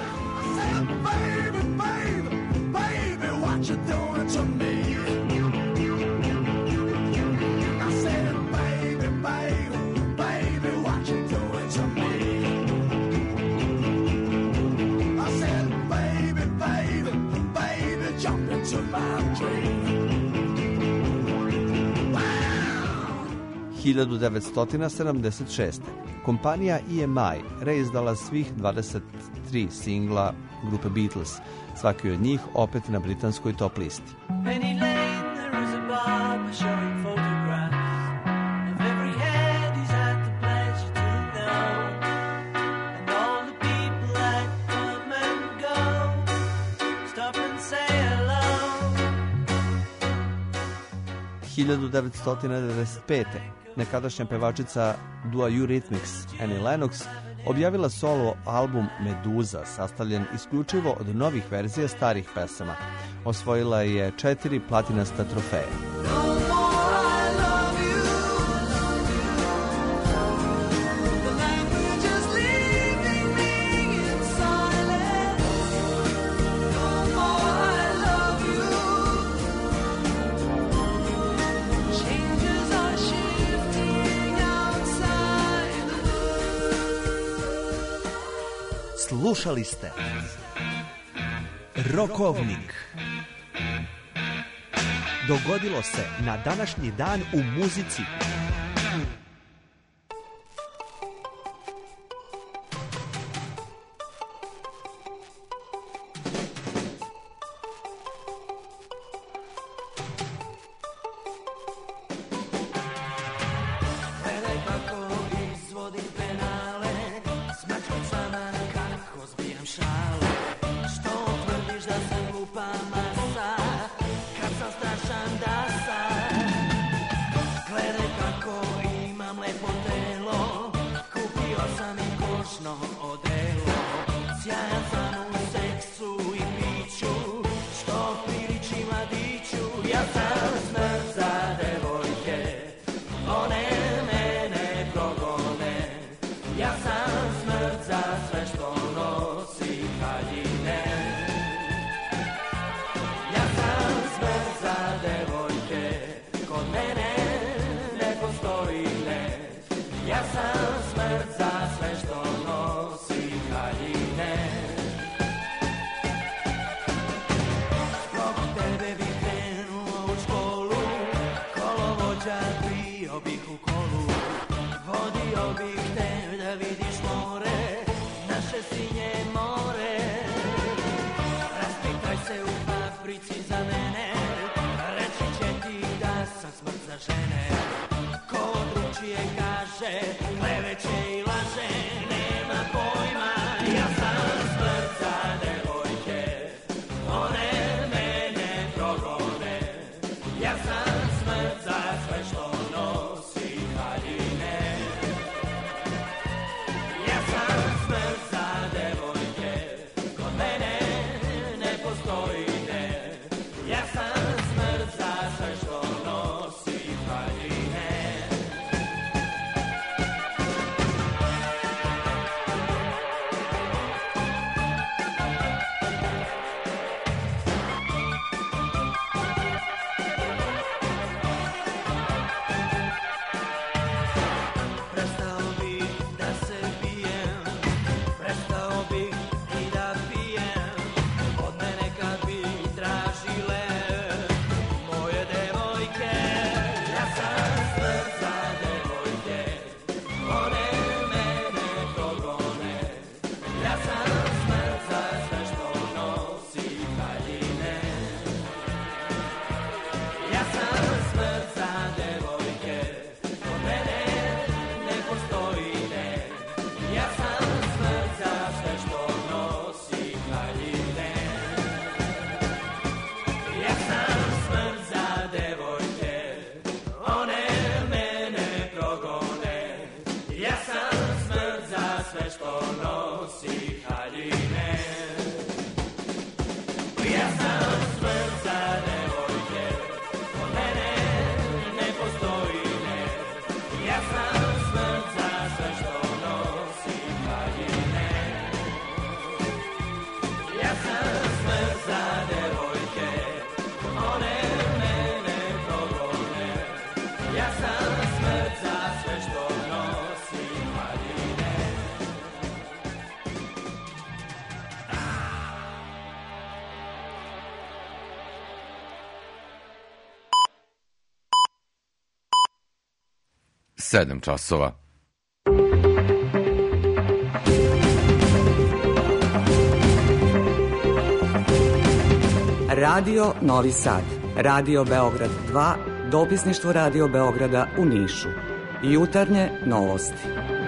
Wow. 1976. Kompanija EMI reizdala svih 23 singla grupe Beatles, svaki od njih opet na britanskoj top listi. – 1995. nekadašnja pevačica Duo Eurythmics Annie Lennox objavila solo album Meduza, sastavljen isključivo od novih verzija starih pesama. Osvojila je 4 platinasta trofeje. Slušali ste Rokovnik. Dogodilo se na današnji dan u muzici. 7 časova. Radio Novi Sad, Radio Beograd 2, dopisništvo Radio Beograda u Nišu. Jutarnje novosti.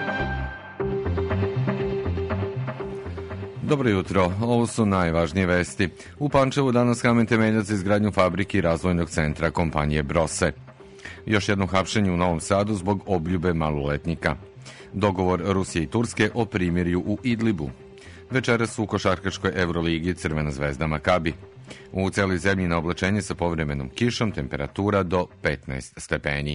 Dobro jutro, ovo su najvažnije vesti. U Pančevu danas kamen temeljac za izgradnju fabrike i razvojnog centra kompanije Brose. Još jedno hapšenje u Novom Sadu zbog obljube maloletnika. Dogovor Rusije i Turske o primirju u Idlibu. Večeras u košarkaškoj Euroligi Crvena zvezda Makabi. U celoj zemlji na oblačenje sa povremenom kišom, temperatura do 15 stepeni.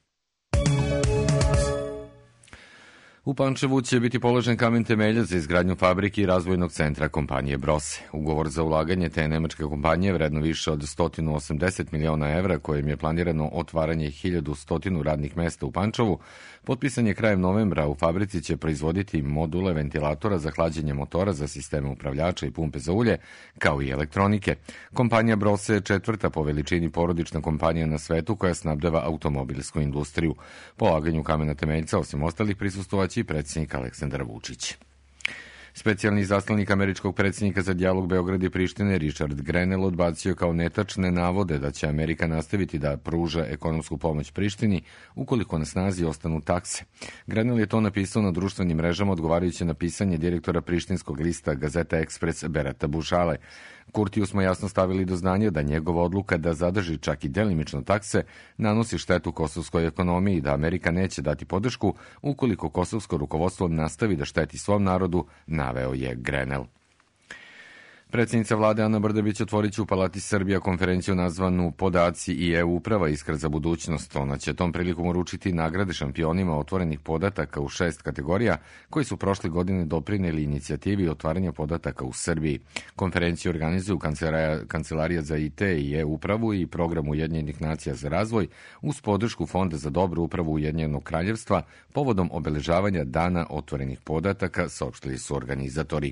U Pančevu će biti položen kamen temeljac za izgradnju fabrike i razvojnog centra kompanije Brose. Ugovor za ulaganje te nemačke kompanije vredno više od 180 miliona evra, kojim je planirano otvaranje 1100 radnih mesta u Pančevu, potpisan je krajem novembra. U fabrici će proizvoditi module ventilatora za hlađenje motora za sisteme upravljača i pumpe za ulje, kao i elektronike. Kompanija Brose je četvrta po veličini porodična kompanija na svetu koja snabdeva automobilsku industriju. Polaganju kamena temeljca, osim ostalih, prisustvovaće i predsjednik Aleksandar Vučić. Specijalni izaslanik američkog predsjednika za dijalog Beograd i Prištine Richard Grenell odbacio kao netačne navode da će Amerika nastaviti da pruža ekonomsku pomoć Prištini ukoliko na snazi ostanu takse. Grenell je to napisao na društvenim mrežama odgovarajući na pisanje direktora prištinskog lista Gazeta Ekspres Berata Bušale. Kurtiju smo jasno stavili do znanja da njegova odluka da zadrži čak i delimično takse nanosi štetu kosovskoj ekonomiji i da Amerika neće dati podršku ukoliko kosovsko rukovodstvo nastavi da šteti svom narodu, naveo je Grenell. Predsjednica vlade Ana Brnabić otvorit će u Palati Srbija konferenciju nazvanu Podaci i e-uprava, iskra za budućnost. Ona će tom prilikom uručiti nagrade šampionima otvorenih podataka u 6 kategorija koji su prošle godine doprineli inicijativi otvaranja podataka u Srbiji. Konferenciju organizuju Kancelarija za IT i e-upravu i Program Ujedinjenih nacija za razvoj uz podršku Fonda za dobru upravu Ujedinjenog kraljevstva povodom obeležavanja Dana otvorenih podataka, saopštili su organizatori.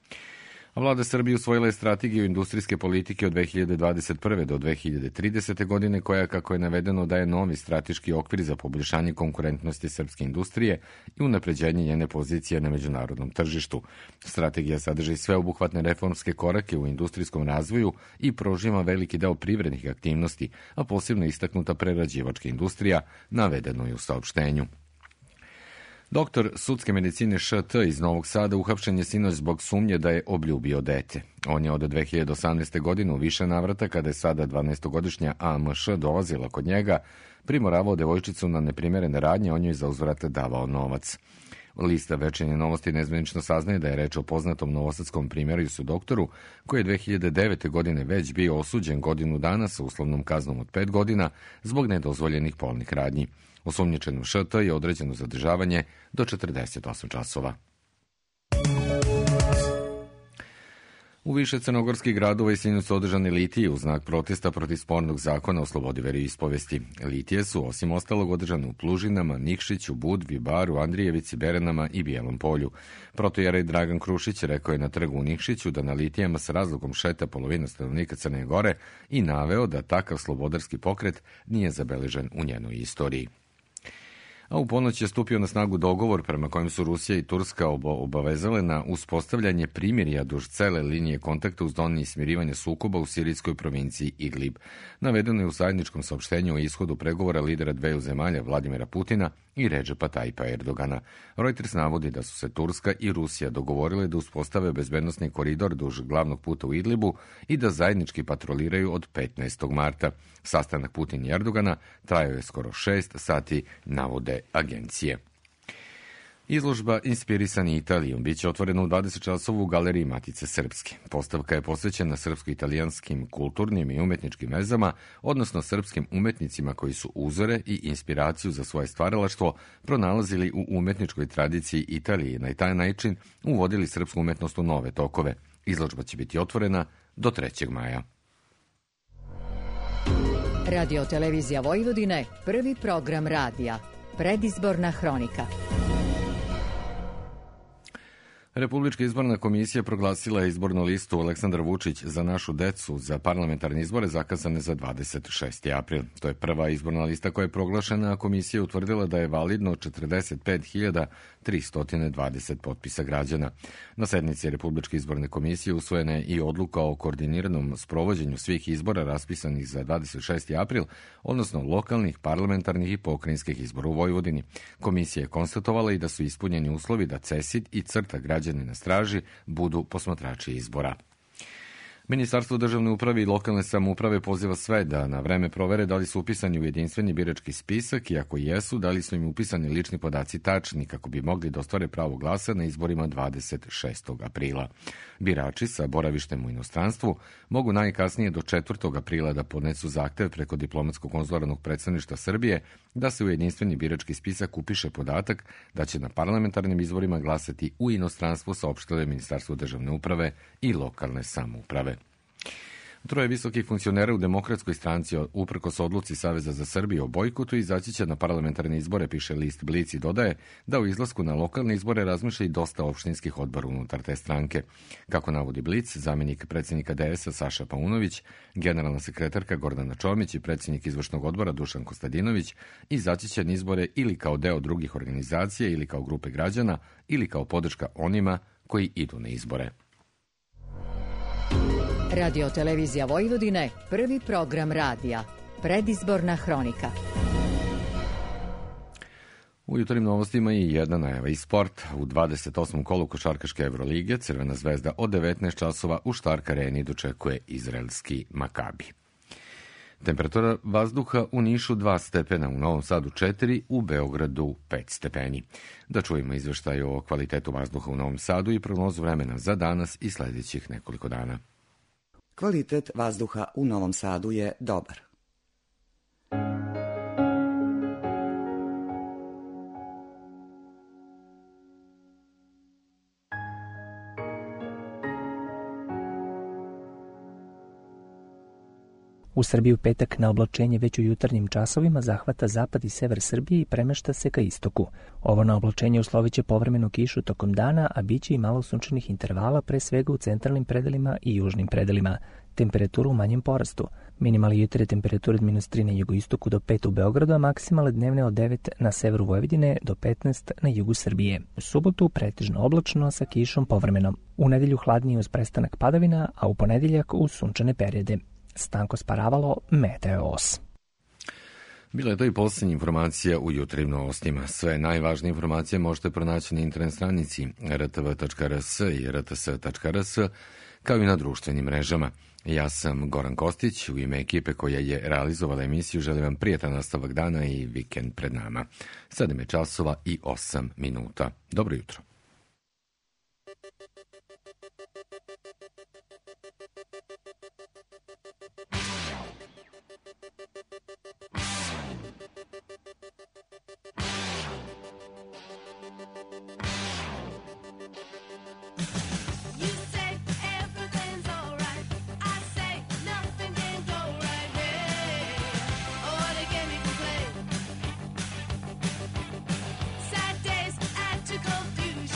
Vlada Srbije usvojila je strategiju industrijske politike od 2021. do 2030. godine koja, kako je navedeno, daje novi strateški okvir za poboljšanje konkurentnosti srpske industrije i unapređenje njene pozicije na međunarodnom tržištu. Strategija sadrži sveobuhvatne reformske korake u industrijskom razvoju i prožima veliki deo privrednih aktivnosti, a posebno istaknuta prerađivačka industrija, navedeno je u saopštenju. Doktor sudske medicine ŠT iz Novog Sada uhapšen je sinoć zbog sumnje da je obljubio dete. On je od 2018. godine u više navrata, kada je sada 12-godišnja AMŠ dolazila kod njega, primoravao devojčicu na neprimerene radnje, on joj za uzvrat davao novac. Lista Večernje novosti nezvanično saznaje da je reč o poznatom novosadskom primjerijusu doktoru, koji je 2009. godine već bio osuđen godinu dana sa uslovnom kaznom od 5 godina zbog nedozvoljenih polnih radnji. Osumnjičenu ŠT je određeno zadržavanje do 48 časova. U više crnogorskih gradova i sinoć su održane litije u znak protesta protiv spornog zakona o slobodi veroispovesti. Litije su, osim ostalog, održane u Plužinama, Nikšiću, Budvi, Baru, Andrijevici, Berenama i Bijelom polju. Protojerej Dragan Krušić rekao je na trgu u Nikšiću da na litijama s razlogom šeta polovina stanovnika Crne Gore i naveo da takav slobodarski pokret nije zabeležen u njenoj istoriji. A u ponoć je stupio na snagu dogovor prema kojem su Rusija i Turska obavezale na uspostavljanje primirja duž cele linije kontakta uz zoni smirivanja sukoba u sirijskoj provinciji Idlib. Navedeno je u zajedničkom saopštenju o ishodu pregovora lidera dveju zemalja Vladimira Putina i Redžepa Tajipa Erdogana. Reuters navodi da su se Turska i Rusija dogovorile da uspostave bezbednosni koridor duž glavnog puta u Idlibu i da zajednički patroliraju od 15. marta. Sastanak Putin i Erdogana trajao je skoro 6 sati, navode agencije. Izložba Inspirisani Italijom biće otvorena u 20 časova u Galeriji Matice Srpske. Postavka je posvećena srpsko-italijanskim kulturnim i umetničkim vezama, odnosno srpskim umetnicima koji su uzore i inspiraciju za svoje stvaralaštvo pronalazili u umetničkoj tradiciji Italije i na taj način uvodili srpsku umetnost u nove tokove. Izložba će biti otvorena do 3. maja. Radio televizija Vojvodine, prvi program radija, predizborna hronika. Republička izborna komisija proglasila je izbornu listu Aleksandar Vučić za našu decu za parlamentarne izbore zakazane za 26. april. To je prva izborna lista koja je proglašena, a komisija je utvrdila da je validno 45.320 potpisa građana. Na sednici Republičke izborne komisije usvojena je i odluka o koordiniranom sprovođenju svih izbora raspisanih za 26. april, odnosno lokalnih, parlamentarnih i pokrajinskih izbora u Vojvodini. Komisija je konstatovala i da su ispunjeni uslovi da CESID i CRTA građani na straži budu posmatrači izbora. Ministarstvo državne uprave i lokalne samouprave poziva sve da na vreme provere da li su upisani u jedinstveni birački spisak i ako jesu, da li su im upisani lični podaci tačni kako bi mogli da ostvare pravo glasa na izborima 26. aprila. Birači sa boravištem u inostranstvu mogu najkasnije do 4. aprila da podnesu zahtev preko diplomatsko-konzularnog predstavništva Srbije da se u jedinstveni birački spisak upiše podatak da će na parlamentarnim izborima glasati u inostranstvu, saopštilo je Ministarstvo državne uprave i lokalne samouprave. Troje visokih funkcionera u Demokratskoj stranci uprkos odluci Saveza za Srbiju o bojkotu izaći će na parlamentarne izbore, piše list Blic i dodaje da u izlasku na lokalne izbore razmišlja i dosta opštinskih odbora unutar te stranke. Kako navodi Blic, zamjenik predsjednika DS-a Saša Paunović, generalna sekretarka Gordana Čomić i predsjednik izvršnog odbora Dušan Kostadinović izaći će na izbore ili kao deo drugih organizacija ili kao grupe građana ili kao podrška onima koji idu na izbore. Radio televizija Vojvodine, prvi program radija, predizborna hronika. U jutarnjim novostima i jedna najava iz sporta. U 28. kolu košarkaške Evrolige Crvena zvezda od 19 časova u Štark areni dočekuje izraelski Makabi. Temperatura vazduha u Nišu 2 stepena, u Novom Sadu 4, u Beogradu 5 stepeni. Da čujemo izveštaj o kvalitetu vazduha u Novom Sadu i prognozu vremena za danas i sljedećih nekoliko dana. Kvalitet vazduha u Novom Sadu je dobar. U Srbiji u petak na oblačenje već u jutarnjim časovima zahvata zapad i sever Srbije i premešta se ka istoku. Ovo na oblačenje usloviće povremenu kišu tokom dana, a biće i malo sunčanih intervala, pre svega u centralnim predelima i južnim predelima. Temperatura u manjem porastu. Minimalne jutarnje temperature od -3 na jugoistoku do 5 u Beogradu, a maksimalne dnevne od 9 na severu Vojvodine do 15 na jugu Srbije. U subotu pretežno oblačno sa kišom povremenom. U nedelju hladnije uz prestanak padavina, a u ponedeljak uz sunčane periode. Stanko Sparavalo, Meteos. Bila je to i posljednja informacija u jutarnjim novostima. Sve najvažnije informacije možete pronaći na internet stranici rtv.rs i rts.rs, kao i na društvenim mrežama. Ja sam Goran Kostić, u ime ekipe koja je realizovala emisiju želim vam prijetan nastavak dana i vikend pred nama. 7 je časova i 8 minuta. Dobro jutro. Confusion.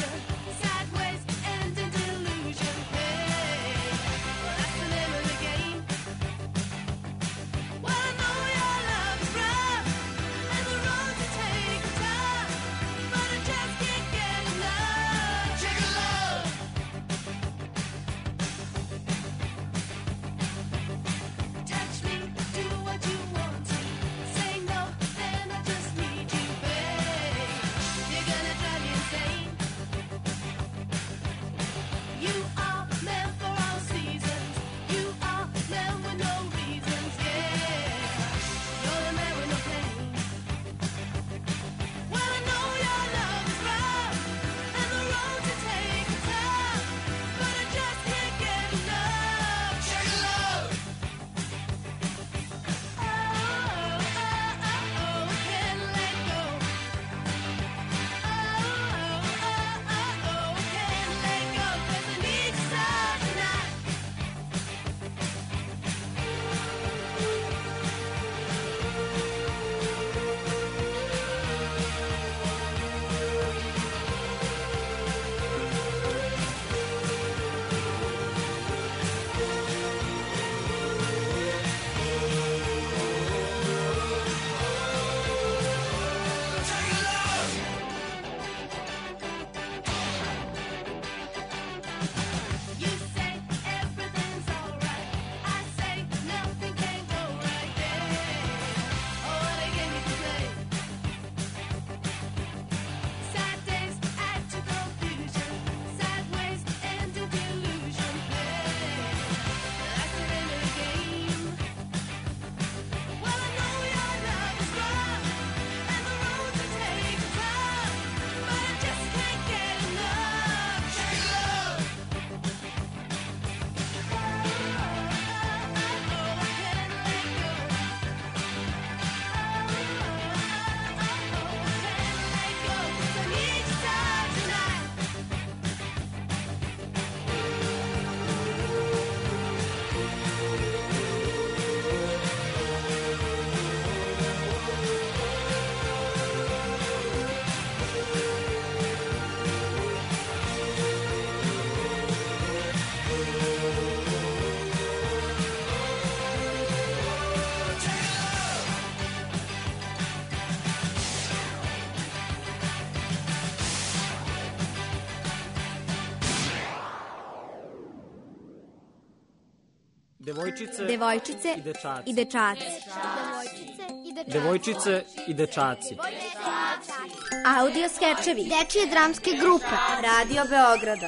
Devojčice, devojčice i dečaci. I dečaci. Devojčice i dečaci. Audio skečevi. Dečije dramske grupe. Radio Beograda.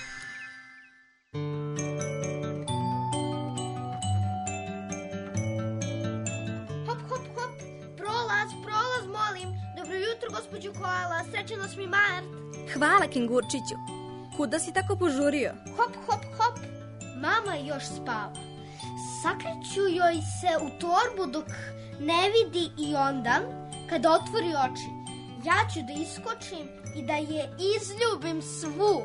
Hop, hop, hop. Prolaz, molim. Dobro jutro, gospođo Koala. Srećan 8. mart. Hvala, Kengurčiću. Kuda si tako požurio? Hop, hop, hop. Mama još spava. Sakreću joj se u torbu dok ne vidi i onda, kada otvori oči, ja ću da iskočim i da je izljubim svu.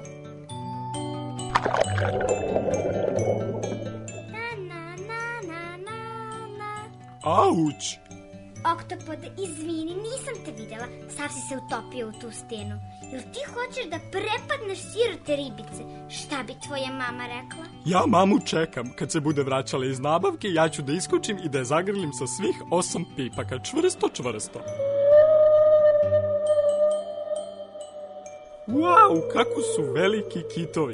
Auć! Oktopode, izvini, nisam te videla. Sav si se utopio u tu stenu. Jel ti hoćeš da prepadneš sirote ribice? Šta bi tvoja mama rekla? Ja mamu čekam. Kad se bude vraćala iz nabavke, ja ću da iskočim i da je zagrlim sa svih 8 pipaka. Čvrsto. Wow, kako su veliki kitovi.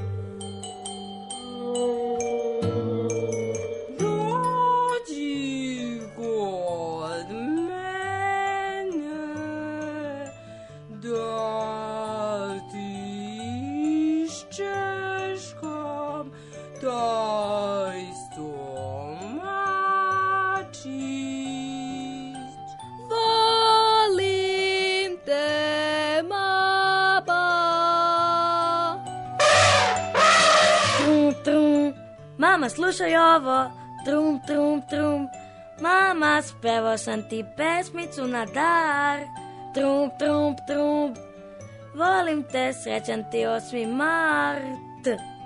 Mama, slušaj ovo, trum, trum, trum. Mama, spevao sam ti pesmicu na dar. Trum, trum, trum. Volim te, srećan ti 8. mart.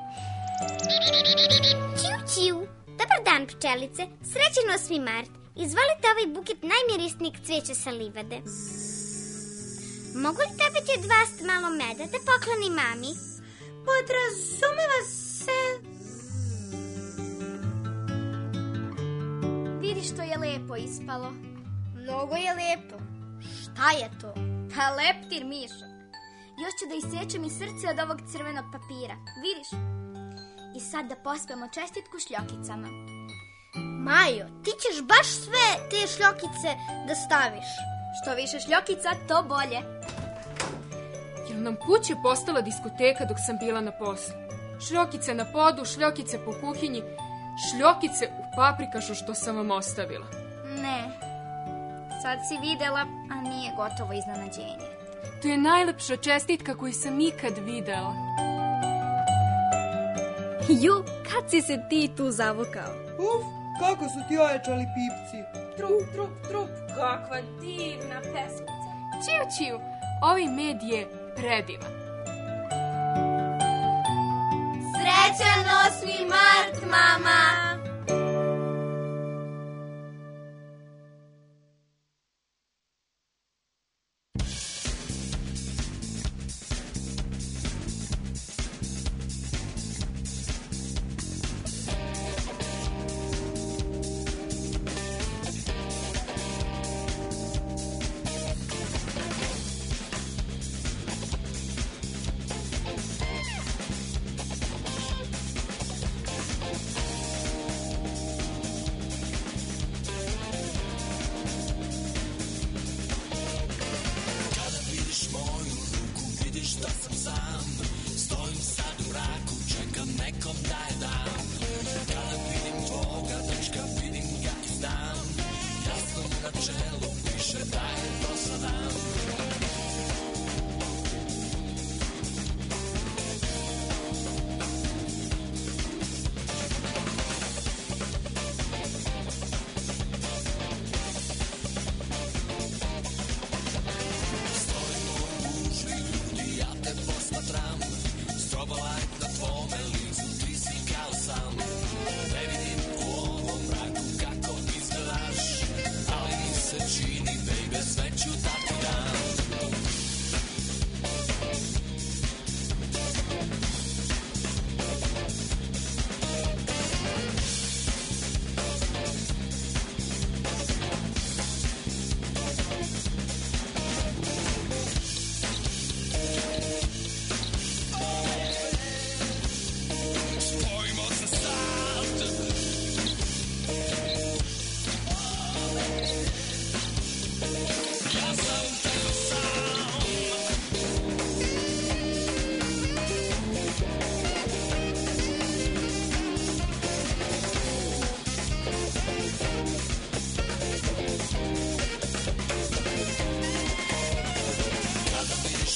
Čiu, čiu. Dobar dan, pčelice. Srećan 8. mart. Izvolite ovaj buket najmirisnijeg cveća sa livade. Mogu li dobiti od vas malo meda da poklonim mami? Podrazumeva se... Vidi što je lepo ispalo. Mnogo je lepo. Šta je to? Pa leptir, Mišo. Još ću da isječem i srce od ovog crvenog papira. Vidiš? I sad da pospemo čestitku šljokicama. Majo, ti ćeš baš sve te šljokice da staviš. Što više šljokica, to bolje. Jel nam kuća postala diskoteka dok sam bila na poslu? Šljokice na podu, šljokice po kuhinji, šljokice u paprikašu što sam vam ostavila. Ne, sad si videla, a nije gotovo iznenađenje. To je najlepša čestitka koju sam ikad videla. Ju, kad si se ti tu zavukao? Uf, kako su ti ojačali pipci. Trup, trup, trup, kakva divna pesmica. Čiju, čiju, ovaj med je predivan. Srećan 8. mart, mama! Strobo light na tvome licu, ti si kao sam.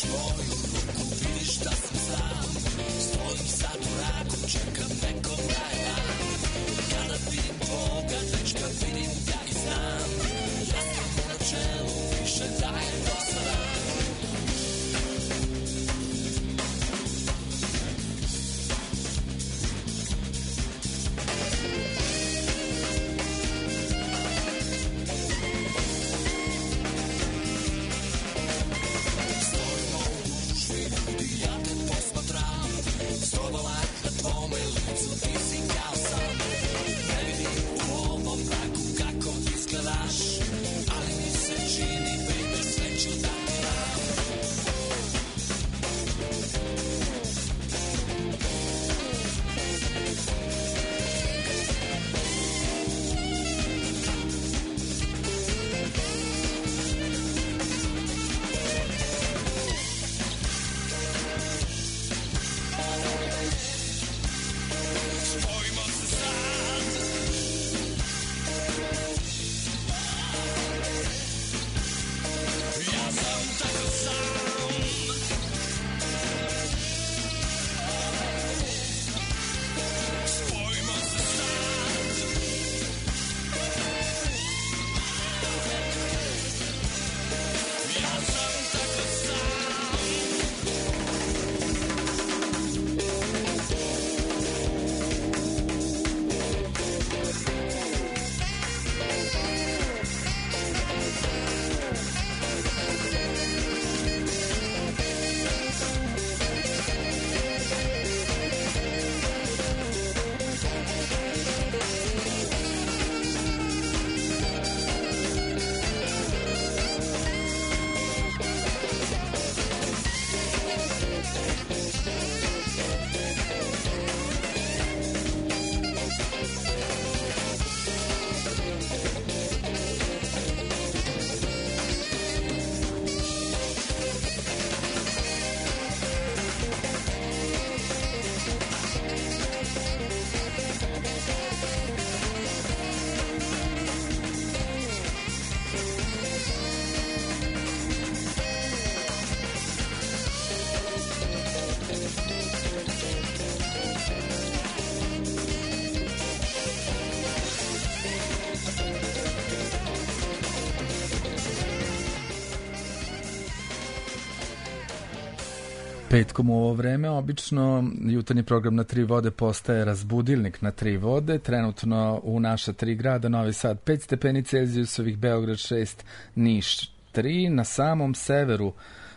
Petkom u ovo vreme obično jutarnji program na Tri vode postaje razbudilnik na Tri vode. Trenutno u naša tri grada, Novi Sad 5 stepeni Celzijusovih, Beograd 6, Niš 3. Na samom severu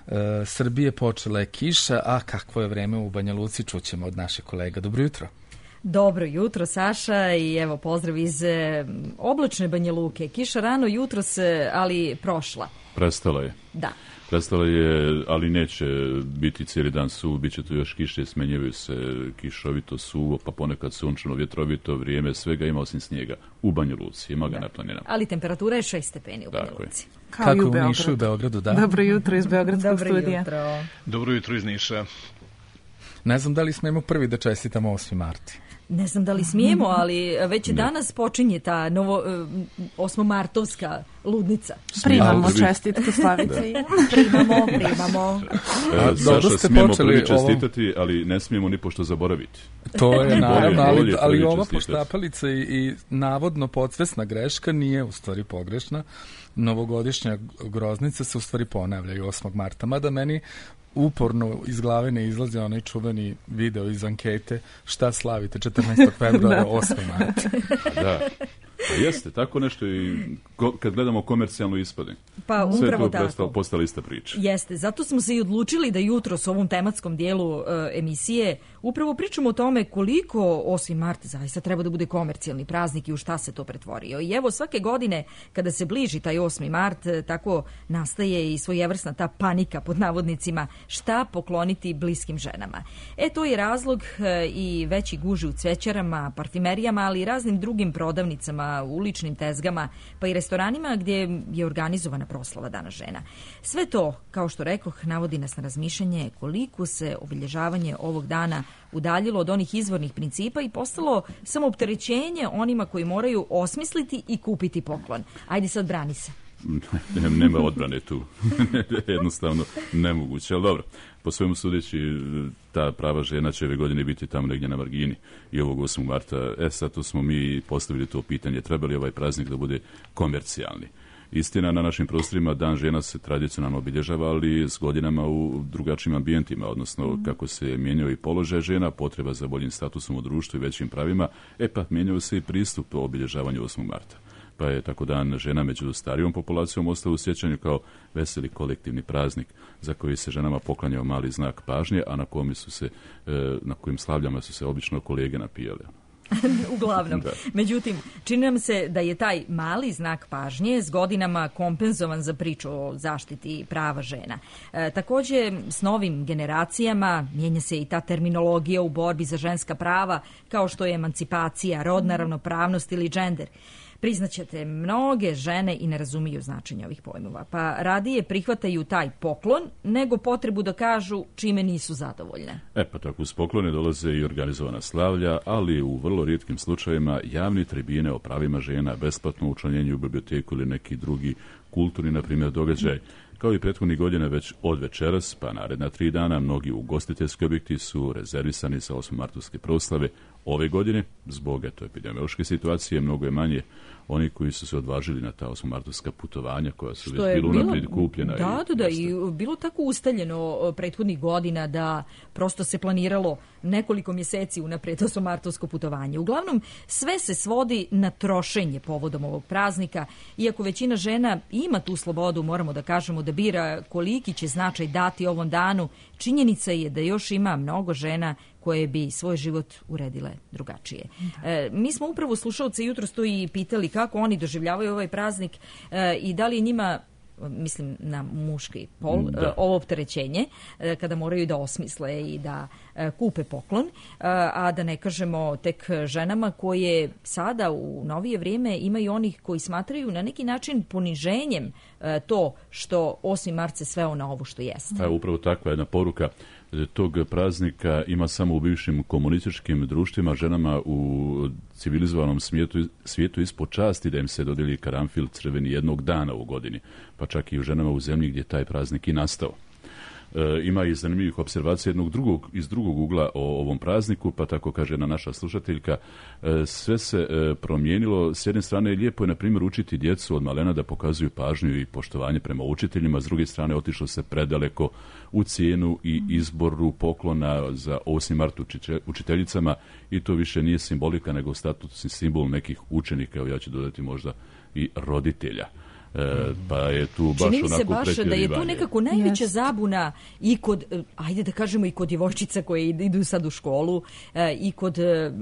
Srbije počela je kiša, a kakvo je vreme u Banja Luci čućemo od naših kolega. Dobro jutro. Dobro jutro, Saša, i evo pozdrav iz oblačne Banja Luke. Kiša rano jutros, ali prošla. Prestala je. Da. Prestala je, ali neće biti cijeli dan suvo, bit će tu još kiše, smenjevaju se kišovito, suvo, pa ponekad sunčano, vjetrovito vrijeme, svega ima osim snijega u Banja Luci, ima ga na planinama. Ali temperatura je 6 stepeni u Banja Luci. Kao i u Nišu i Beogradu, da. Dobro jutro iz Beogradskog studija. Dobro jutro iz Niša. Ne znam da li smemo prvi da čestitamo 8. marti. Ne znam da li smijemo, ali već danas počinje ta 8-martovska ludnica. Primamo čestitke Slavice. Primamo. Saša, smijemo prvi čestitati, ali ne smijemo ni pošto zaboraviti. To je naravno, ali ova poštapalica i navodno podsvesna greška nije u stvari pogrešna. Novogodišnja groznica se u stvari ponavljaju 8. marta, mada meni uporno iz glave ne izlazi onaj čuveni video iz ankete šta slavite 14. februara 8. marta. Da. Pa jeste, tako nešto i kad gledamo komercijalno ispade. Pa upravo tako. Sve je postala ista priča. Jeste, zato smo se i odlučili da jutro s ovom tematskom dijelu emisije upravo pričamo o tome koliko 8. mart zaista treba da bude komercijalni praznik i u šta se to pretvorio. I evo svake godine kada se bliži taj 8. mart, tako nastaje i svojevrsna ta panika pod navodnicima šta pokloniti bliskim ženama. To je razlog i veći guži u cvećarama, parfimerijama, ali i raznim drugim prodavnicama, uličnim tezgama, pa i restoranima gdje je organizovana proslava Dana žena. Sve to, kao što rekoh, navodi nas na razmišljanje koliko se obilježavanje ovog dana udaljilo od onih izvornih principa i postalo samo opterećenje onima koji moraju osmisliti i kupiti poklon. Ajde sad, brani se. Nema odbrane tu. Jednostavno nemoguće, ali dobro. Po svemu sudeći, ta prava žena će ove godine biti tamo negdje na margini i ovog 8. marta. Sad tu smo mi postavili to pitanje, treba li ovaj praznik da bude komercijalni. Istina, na našim prostorima Dan žena se tradicionalno obilježava, ali s godinama u drugačijim ambijentima, odnosno kako se mijenjao i položaj žena, potreba za boljim statusom u društvu i većim pravima, pa mijenjao se i pristup o obilježavanju 8. marta. Pa je tako Dan žena među starijom populacijom ostao u sjećanju kao veseli kolektivni praznik za koji se ženama poklanjao mali znak pažnje, a na kojim slavljama su se obično kolege napijale. Uglavnom. Da. Međutim, čini nam se da je taj mali znak pažnje s godinama kompenzovan za priču o zaštiti prava žena. Također, s novim generacijama mijenja se i ta terminologija u borbi za ženska prava, kao što je emancipacija, rodna ravnopravnost ili džender. Priznaćete, mnoge žene i ne razumiju značenje ovih pojmova, pa radije prihvataju taj poklon nego potrebu da kažu čime nisu zadovoljne. Pa tako uz poklone dolaze i organizovana slavlja, ali u vrlo rijetkim slučajevima javni tribine o pravima žena, besplatno učlanjenje u biblioteku ili neki drugi kulturni, na primjer, događaj. Kao i prethodnih godina, već od večeras pa naredna 3 dana mnogi ugostiteljski objekti su rezervisani za 8-martovske proslave. Ove godine, zbog epidemiološke situacije, mnogo je manje oni koji su se odvažili na ta 8-martovska putovanja koja su već bila unaprijed kupljena. I bilo tako ustaljeno prethodnih godina da prosto se planiralo nekoliko mjeseci unaprijed 8-martovsko putovanje. Uglavnom, sve se svodi na trošenje povodom ovog praznika. Iako većina žena ima tu slobodu, moramo da kažemo, da bira koliki će značaj dati ovom danu, činjenica je da još ima mnogo žena koje bi svoj život uredile drugačije. Mi smo upravo slušalce jutros to i pitali kako oni doživljavaju ovaj praznik i da li je njima, mislim na muški pol, ovo opterećenje kada moraju da osmisle i da kupe poklon, a da ne kažemo tek ženama koje sada u novije vrijeme imaju onih koji smatraju na neki način poniženjem to što 8. mart se sveo na ovo što jeste. Upravo takva jedna poruka tog praznika ima samo u bivšim komunističkim društvima, ženama u civilizovanom svijetu ispod časti da im se dodijeli karanfil crveni jednog dana u godini, pa čak i u ženama u zemlji gdje taj praznik i nastao. Ima i zanimljivih observacija iz drugog ugla o ovom prazniku, pa tako kaže jedna naša slušateljka, sve se promijenilo. S jedne strane, lijepo je, na primjer, učiti djecu od malena da pokazuju pažnju i poštovanje prema učiteljima, s druge strane, otišlo se predaleko u cijenu i izboru poklona za 8. mart učiteljicama i to više nije simbolika, nego statusni simbol nekih učenika, ja ću dodati možda i roditelja. Pa je tu baš čini mi se onako baš da je tu nekako najveća zabuna i kod, ajde da kažemo, i kod djevojčica koje idu sad u školu i kod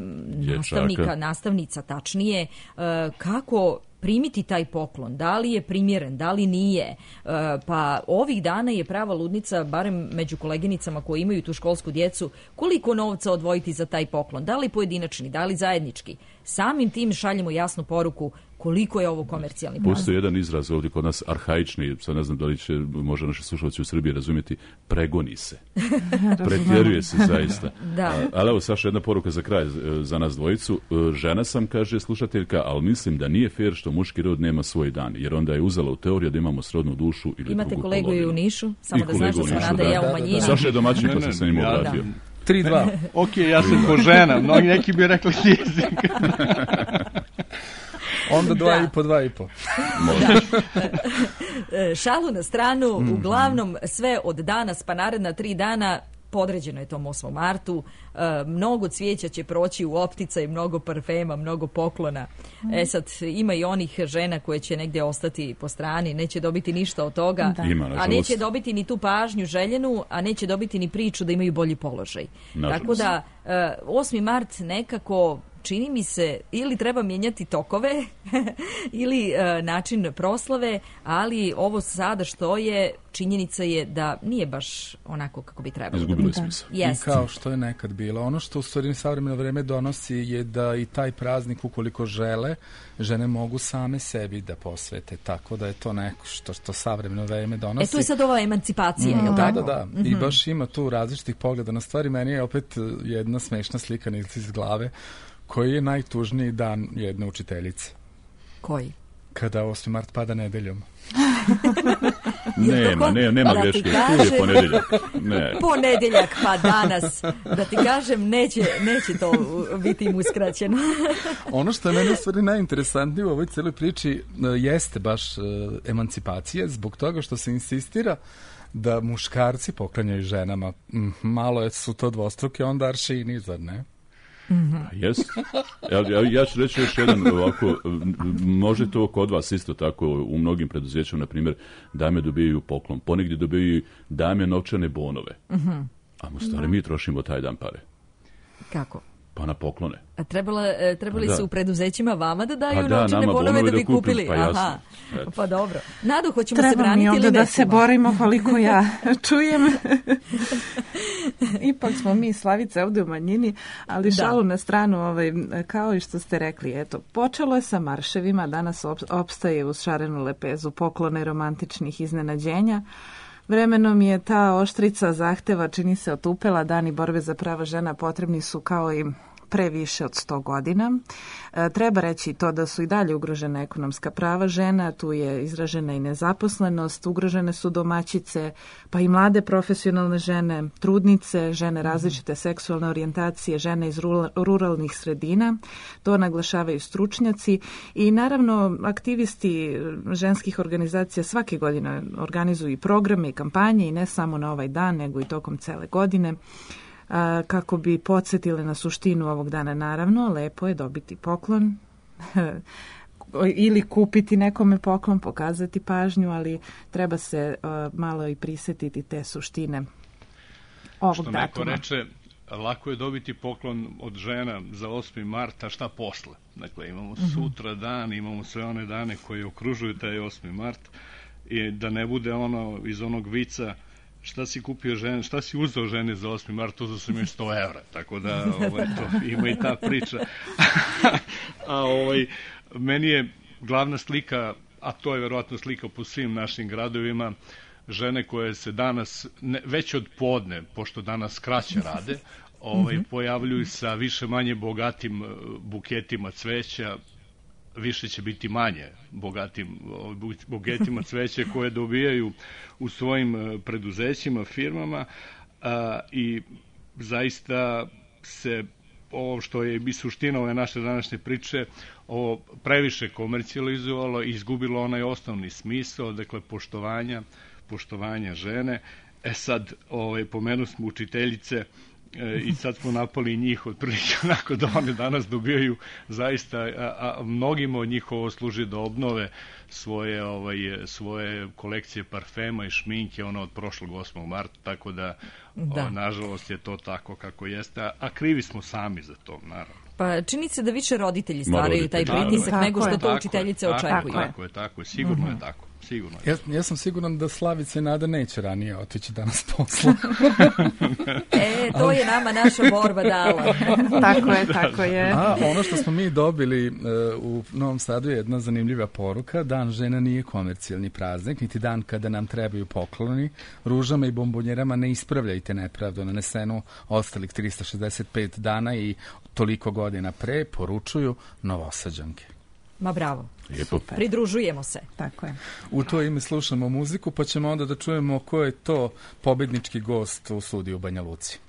nastavnica tačnije, kako primiti taj poklon, da li je primjeren, da li nije. Pa ovih dana je prava ludnica, barem među koleginicama koje imaju tu školsku djecu, koliko novca odvojiti za taj poklon, da li pojedinačni, da li zajednički. Samim tim šaljemo jasnu poruku koliko je ovo komercijalni praznik. Postoji jedan izraz ovdje kod nas arhaični, sad ne znam da li će možda naši slušalci u Srbiji razumjeti, pregoni se. Pretjeruje se zaista. Ali evo, Saša, jedna poruka za kraj za nas dvojicu. Žena sam, kaže slušateljka, ali mislim da nije fair što muški rod nema svoj dan, jer onda je uzela u teoriju da imamo srodnu dušu ili imate drugu kolegu polovinu. I u Nišu, samo da znaš da sam Nada i ja u manjini. Saša je domaćin, pa sam se njim obratio. 3-2. Ok, ja sam ko žena, mnogi neki bi rekli jezik. Onda 2,5. Šalu na stranu, uglavnom sve od danas pa naredna 3 dana podređeno je tom 8. martu. Mnogo cvijeća će proći u opticaj, mnogo parfema, mnogo poklona. Sad, ima i onih žena koje će negdje ostati po strani, neće dobiti ništa od toga, a neće dobiti ni tu pažnju željenu, a neće dobiti ni priču da imaju bolji položaj. Tako da, 8. mart nekako čini mi se, ili treba mijenjati tokove ili način proslave, ali ovo sada što je, činjenica je da nije baš onako kako bi trebalo. Izgubilo je smisao. I kao što je nekad bilo. Ono što u stvari savremeno vrijeme donosi je da i taj praznik, ukoliko žele, žene mogu same sebi da posvete. Tako da je to neko što savremeno vrijeme donosi. To je sad ova emancipacija, je li tako? Da. I baš ima tu različitih pogleda na stvari. Meni je opet jedna smešna slika iz glave. Koji je najtužniji dan jedne učiteljice? Koji? Kada 8. mart pada nedeljom. Nema greške, tu je ponedeljak. Ponedeljak, pa danas, da ti kažem, neće to biti im uskraćeno. Ono što je meni u stvari najinteresantnije u ovoj cijeloj priči jeste baš emancipacija, zbog toga što se insistira da muškarci poklanjaju ženama. Malo su to dvostruke onda aršini, zar ne? Jes. Ja ću reći još jedan ovako, može to kod vas isto tako u mnogim preduzećima, na primjer, dame dobijaju poklon, ponegdje dobijaju dame novčane bonove. A u stvari mi trošimo taj dan pare. Kako? Pa na poklone. A trebali su u preduzećima vama da daju da, novčane bonove da bi kupili? Pa aha, pa dobro. Nadu, hoćemo se braniti ili nećemo? Treba mi ovdje da se borimo koliko ja čujem. Ipak smo mi, Slavice, ovdje u manjini, ali šalu na stranu, kao i što ste rekli, eto, počelo je sa marševima, danas opstaje uz šarenu lepezu poklone romantičnih iznenađenja. Vremenom je ta oštrica zahteva, čini se, otupela. Dani borbe za prava žena potrebni su kao i previše od 100 godina. Treba reći to da su i dalje ugrožena ekonomska prava žena, tu je izražena i nezaposlenost, ugrožene su domaćice, pa i mlade profesionalne žene, trudnice, žene različite seksualne orijentacije, žene iz ruralnih sredina. To naglašavaju stručnjaci i naravno aktivisti ženskih organizacija svake godine organizuju i programe i kampanje i ne samo na ovaj dan, nego i tokom cele godine. Kako bi podsjetile na suštinu ovog dana. Naravno, lepo je dobiti poklon ili kupiti nekome poklon, pokazati pažnju, ali treba se malo i prisjetiti te suštine ovog datuma. Što neko reče, lako je dobiti poklon od žena za 8. marta, šta posle? Dakle, imamo sutra dan, imamo sve one dane koje okružuju taj 8. mart i da ne bude ono iz onog vica šta si kupio žene, šta si uzeo žene za 8. mart, uzeo sam još 100 evra, tako da to ima i ta priča. A meni je glavna slika, a to je verovatno slika po svim našim gradovima, žene koje se danas, već od podne, pošto danas kraće rade, pojavljuju sa više manje bogatim buketima cveća, više će biti manje bogatim buketima cveća koje dobijaju u svojim preduzećima, firmama i zaista se ovo što je i suština ove naše današnje priče, ovo previše komercijalizovalo i izgubilo onaj osnovni smisao, dakle poštovanja žene. Sad, pomenu smo učiteljice, i sad smo napali njih otprilike onako da one danas dobijaju zaista, a mnogima od njih ovo služi da obnove svoje kolekcije parfema i šminke od prošlog 8. marta, tako da nažalost je to tako kako jeste, a krivi smo sami za to, naravno. Pa čini se da više roditelji stvaraju taj pritisak nego što to učiteljice očekuju. Tako je, sigurno je tako. Sigurno. Ja sam siguran da Slavica i Nada neće ranije otići danas posla. To je nama naša borba dala. Tako je. A ono što smo mi dobili u Novom Sadu je jedna zanimljiva poruka. Dan žena nije komercijalni praznik, niti dan kada nam trebaju pokloni. Ružama i bombonjerama ne ispravljajte nepravdu nanesenu ostalih 365 dana i toliko godina pre, poručuju Novosađanke. Ma bravo. Super. Pridružujemo se. Tako je. U to ime slušamo muziku, pa ćemo onda da čujemo ko je to pobednički gost u studiju u Banja Luci.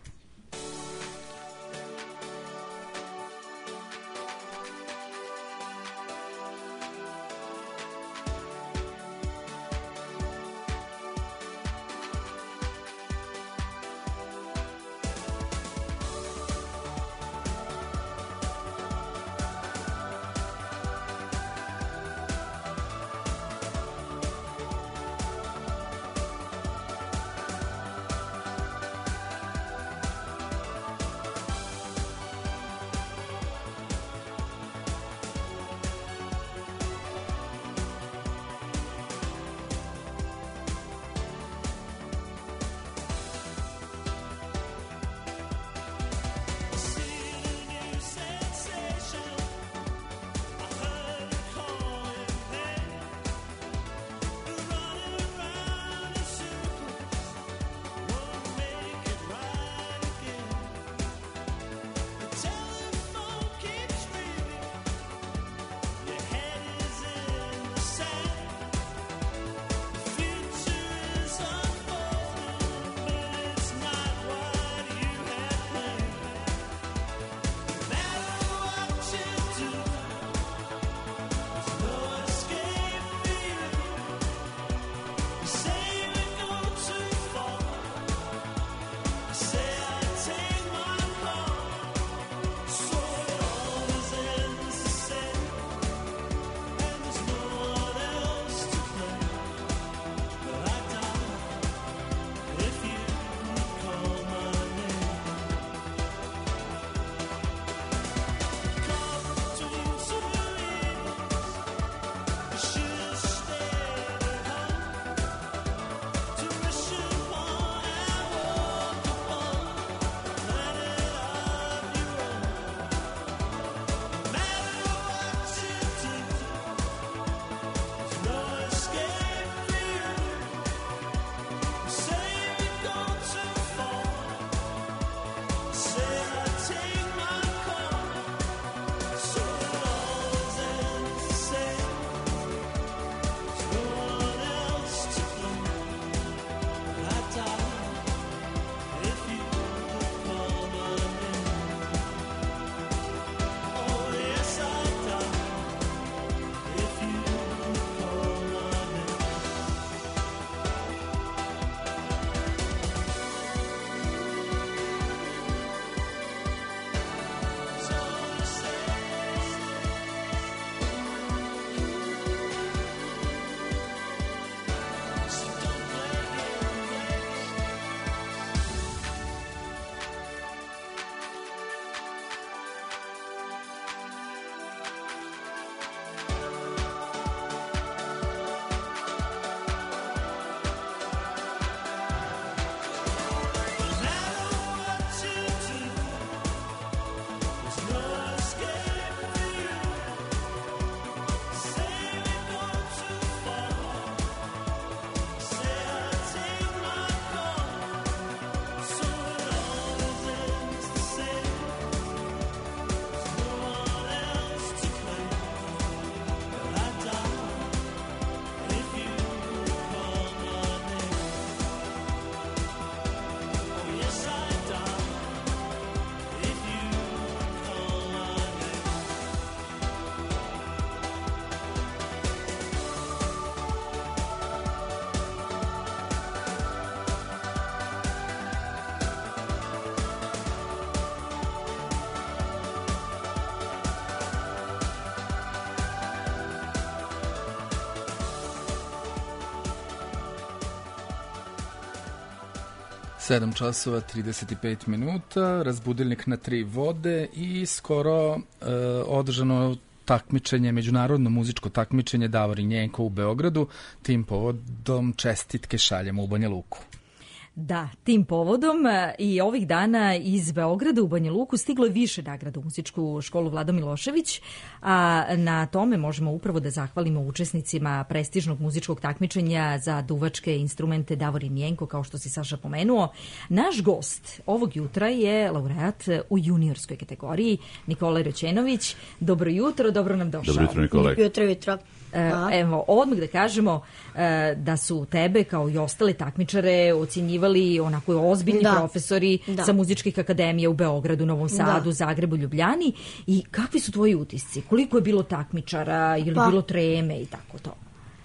7 časova 35 minuta, razbudilnik na 3 vode i skoro održano takmičenje, međunarodno muzičko takmičenje Davorin Jenko u Beogradu. Tim povodom čestitke šaljemo u Banja Luku. Da, tim povodom i ovih dana iz Beograda u Banja Luku stiglo je više nagrada u muzičku školu Vlado Milošević, a na tome možemo upravo da zahvalimo učesnicima prestižnog muzičkog takmičenja za duvačke instrumente Davorin Jenko, kao što si Saša pomenuo. Naš gost ovog jutra je laureat u juniorskoj kategoriji Nikolaj Roćenović. Dobro jutro, dobro nam došao. Dobro jutro, Nikolaj. Jutro. Evo, odmah da kažemo da su tebe kao i ostale takmičare ocjenjivali onako ozbiljni profesori sa muzičkih akademija u Beogradu, Novom Sadu, Zagrebu, Ljubljani. I kakvi su tvoji utisci? Koliko je bilo takmičara ili bilo treme i tako to?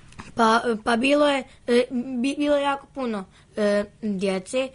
Pa bilo je jako puno djece.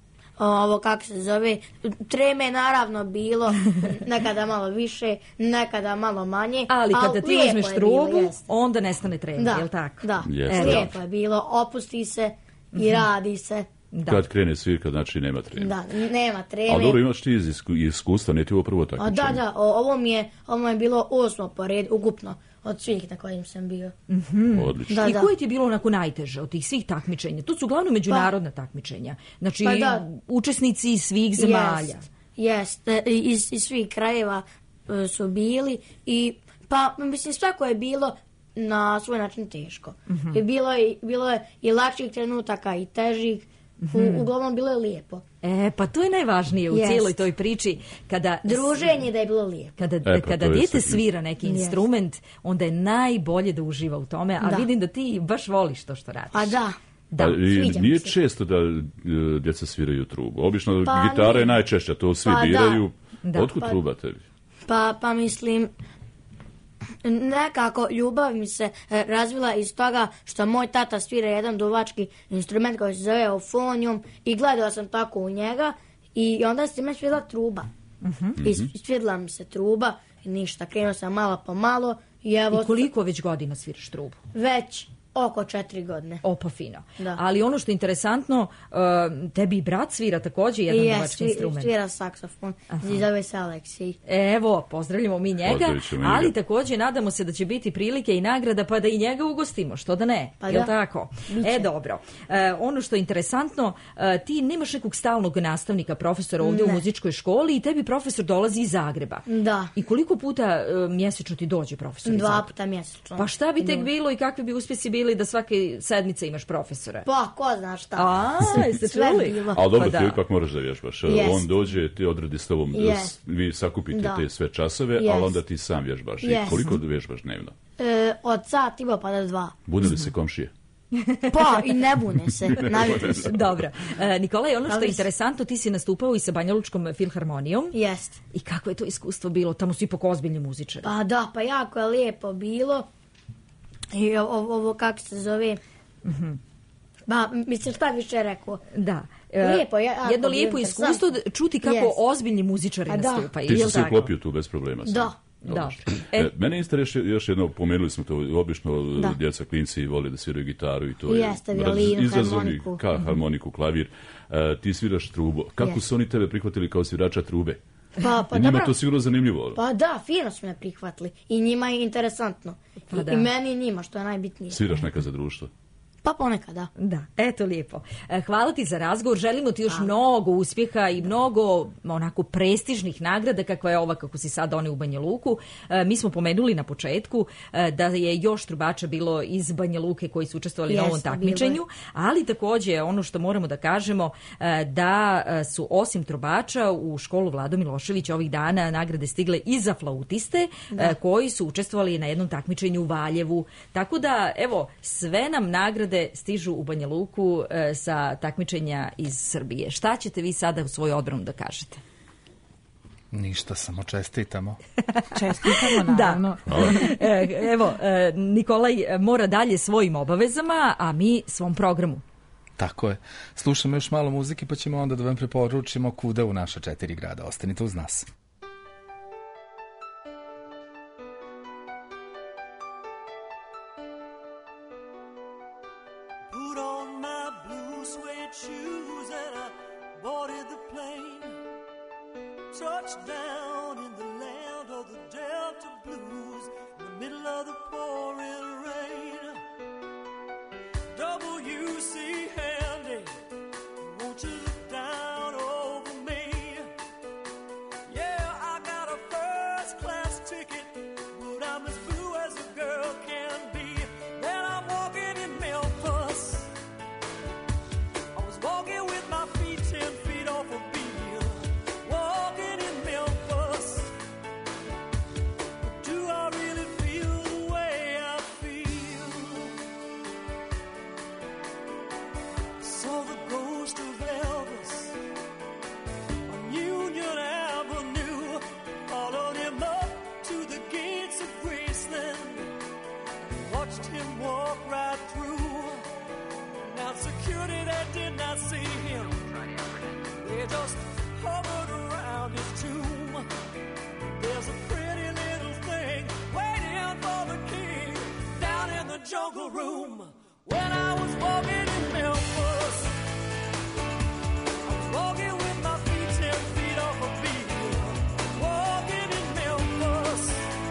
Ovo kako se zove, treme je naravno bilo, nekada malo više, nekada malo manje. Ali kada ti uzmeš trubu, onda nestane treme, je li tako? Da, lijepo je bilo, opusti se i radi se. Kad krene svirka, znači nema treme. Da, nema treme. Ali dobro, imaš ti iskustva, nije ti ovo prvo takmičenje? Da, ovo mi je bilo 8. po redu, ukupno, od svih na kojim sam bio. Odlično. I koje ti je bilo onako najteže od tih svih takmičenja? To su uglavnom međunarodna takmičenja. Znači, učesnici iz svih zemalja. Jeste, iz svih krajeva su bili i pa, mislim, svako je bilo na svoj način teško. I bilo je i lakših trenutaka i težih. Uglavnom bilo je lijepo. Pa to je najvažnije u cijeloj toj priči. Druženje da je bilo lijepo. Kada dijete svira neki instrument, onda je najbolje da uživa u tome, a vidim da ti baš voliš to što radiš. Pa da. Nije često da djeca sviraju trubu. Obično gitara je najčešća, to svi biraju. Otkud truba tebi? Pa mislim, nekako ljubav mi se razvila iz toga što moj tata svira jedan duvački instrument koji se zove eufonijum i gledala sam tako u njega i onda se me svirala truba. I svirala mi se truba i ništa, krenuo sam malo po malo. I koliko već godina sviraš trubu? Već oko 4 godine. Pa fino. Ali ono što je interesantno, tebi i brat svira također jedan duvački instrument. Svira saksofon, zove se Aleksij. Evo, pozdravljamo mi njega, ali također nadamo se da će biti prilike i nagrada pa da i njega ugostimo, što da ne, je li tako? Dobro. Ono što je interesantno, ti nemaš nekog stalnog nastavnika, profesora ovdje u muzičkoj školi i tebi profesor dolazi iz Zagreba. Da. I koliko puta mjesečno ti dođe profesor iz Zagreba? 2 puta mjesečno. Pa šta bi tek bilo i kakvi bi uspjesi bili da svake sedmice imaš profesora? Pa, ko zna šta. Jeste čuli? Ali dobro, ti ipak moraš da vježbaš. On dođe, ti odredi s tobom, vi sakupite te sve časove, ali onda ti sam vježbaš. I koliko vježbaš dnevno? Od sat ima pa do 2. Bune li se komšije? Pa, i ne bune se. Dobro. Nikolaj, ono što je interesantno, ti si nastupao i sa Banjalučkom filharmonijom. Jest. I kako je to iskustvo bilo? Tamo su ipak ozbiljni muzičari. Pa da, pa jako je lijepo bilo. I ovo kako se zove... Ba, mislim, šta više rekao? Da. Lijepo, jedno lijepo iskustvo čuti kako ozbiljni muzičari nastupaju. Ti si se uklopio tu bez problema. Da. Mene interesuje još jedno, pomenuli smo to, obično djeca klinci vole da sviraju gitaru i to je izazovni harmoniku, klavir. Ti sviraš trubu. Kako su oni tebe prihvatili kao svirača trube? Pa njima je to sigurno zanimljivo. Pa da, fino su me prihvatili. I njima je interesantno. I meni i njima, što je najbitnije. Sviraš neka za društvo? Pa ponekad, da. Da, eto lijepo. Hvala ti za razgovor, želimo ti još mnogo uspjeha i mnogo onako prestižnih nagrada kakva je ova kako si sad donio u Banja Luku. Mi smo pomenuli na početku da je još trubača bilo iz Banja Luke koji su učestvovali na ovom takmičenju, ali također ono što moramo da kažemo da su osim trubača u školu Vlado Milošević ovih dana nagrade stigle i za flautiste koji su učestvovali na jednom takmičenju u Valjevu. Tako da, evo, sve nam nagrade stižu u Banja Luku sa takmičenja iz Srbije. Šta ćete vi sada u svoju odbranu da kažete? Ništa, samo čestitamo. Čestitamo, naravno. Evo, Nikolaj mora dalje svojim obavezama, a mi svom programu. Tako je. Slušamo još malo muzike, pa ćemo onda da vam preporučimo kuda u naša 4 grada. Ostanite uz nas. touchdown in the land of the Delta Blues, in the middle of the pouring rain. W.C. Handy, won't you look down over me? Yeah, I got a first-class ticket, but I'm as blue as a girl can be. Then I'm walking in Memphis. I was walking with my feet 10 feet off a beam, walking in Memphis. But do I really feel the way I feel? I saw the ghost of Elvis on Union Avenue, followed him up to the gates of Graceland, watched him walk right through. Now security, they did not see him, they just hovered around his tomb. There's a pretty little thing waiting for the king down in the jungle room. When I was walking in Memphis, I was walking with my feet 10 feet off a beat, walking in Memphis.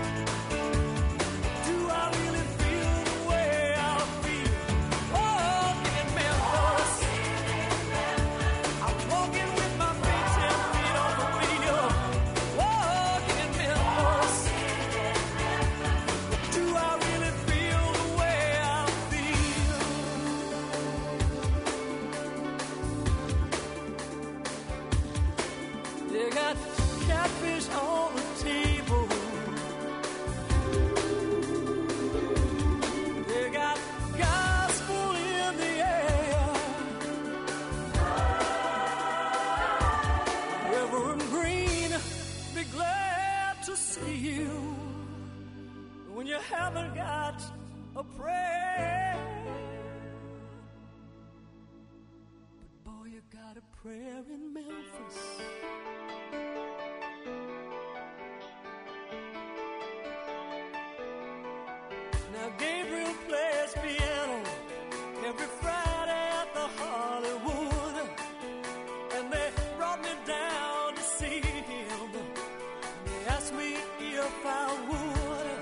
Do I really feel the way I feel? Walking in Memphis. I was walking with my feet 10 feet off a beat, walking in Memphis. Do I really feel the way I feel? They got catfish on the table. They got gospel in the air. Reverend Green, be glad to see you when you haven't got a prayer. But boy, you got a prayer in Memphis. Now Gabriel plays piano every Friday at the Hollywood, and they brought me down to see him. They asked me if I would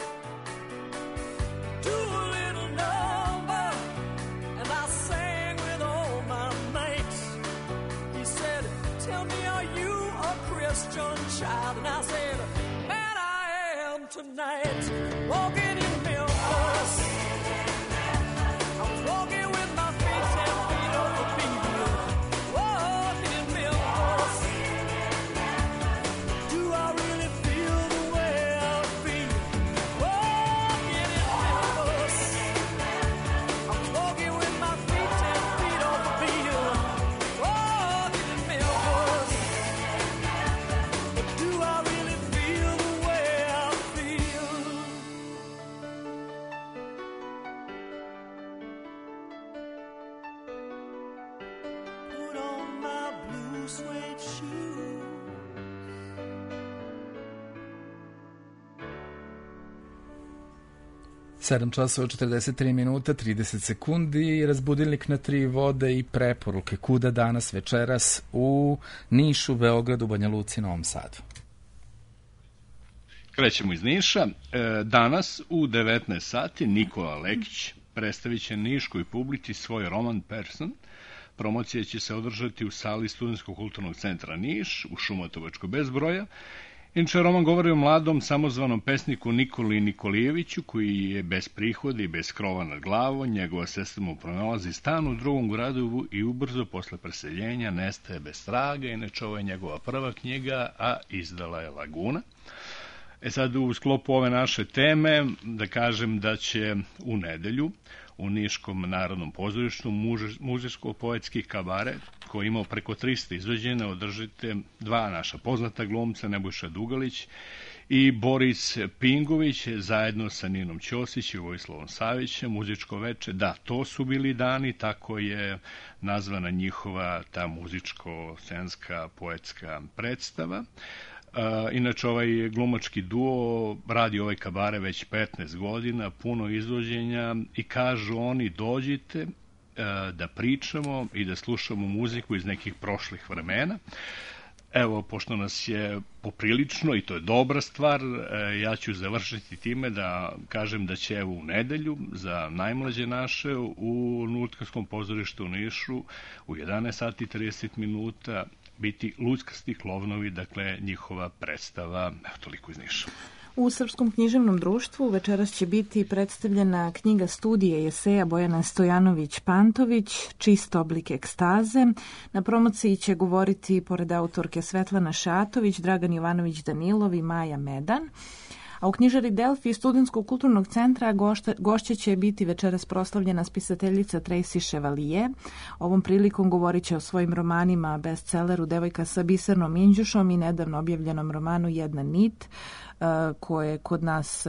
do a little number, and I sang with all my mates. He said, "Tell me, are you a Christian child?" And I said, "Man, I am tonight." Walking in Memphis, I was walking with my feet 10 feet off the beat, walking in Memphis. Do I really feel the way I feel? Walking in Memphis, I was walking with my feet 10 feet off the beat, walking in Memphis. But do I really feel the way I feel? Put on my blue suede shoes. 7 časova 43 minuta 30 sekundi, razbudilnik na 3 vode i preporuke kuda danas večeras u Nišu, Beogradu, Banja Luci, Novom Sadu. Krećemo iz Niša. Danas u 19 sati Nikola Lekić predstavit će niškoj publici svoj roman Person. Promocija će se održati u sali Studentskog kulturnog centra Niš u Šumatovačkoj bezbroja. Inače, roman govori o mladom samozvanom pesniku Nikoli Nikolijeviću, koji je bez prihoda i bez krova nad glavom. Njegova sestra mu pronalazi stan u drugom gradu i ubrzo posle preseljenja nestaje bez traga. Inače, ovo je njegova prva knjiga, a izdala je Laguna. Sad, u sklopu ove naše teme, da kažem da će u nedelju u Niškom narodnom pozorištu muzičko-poetski kabaret, koji je imao preko 300 izvođenja, održite dva naša poznata glumca, Nebojša Dugalić i Boris Pingović, zajedno sa Ninom Ćosić i Vojislavom Savićem, muzičko veče. Da, to su bili dani, tako je nazvana njihova ta muzičko-scenska poetska predstava. Inače, ovaj glumački duo radi ovaj kabare već 15 godina, puno izvođenja i kažu oni, dođite da pričamo i da slušamo muziku iz nekih prošlih vremena. Evo, pošto nas je poprilično i to je dobra stvar, ja ću završiti time da kažem da će evo u nedelju za najmlađe naše u Lutkarskom pozorištu u Nišu u 11 sati 30 minuta biti Luckasti klovnovi, dakle njihova predstava, evo toliko iz Niša. U Srpskom književnom društvu večeras će biti predstavljena knjiga studije i eseja Bojana Stojanović-Pantović, Čist oblik ekstaze. Na promociji će govoriti, pored autorke, Svetlana Šatović, Dragan Jovanović-Danilov i Maja Medan. A u knjižari Delfi Studentskog kulturnog centra gošća će biti večeras proslavljena spisateljica Tracy Chevalier. Ovom prilikom govorit će o svojim romanima, bestselleru Devojka sa bisernom inđušom i nedavno objavljenom romanu Jedna nit, koje kod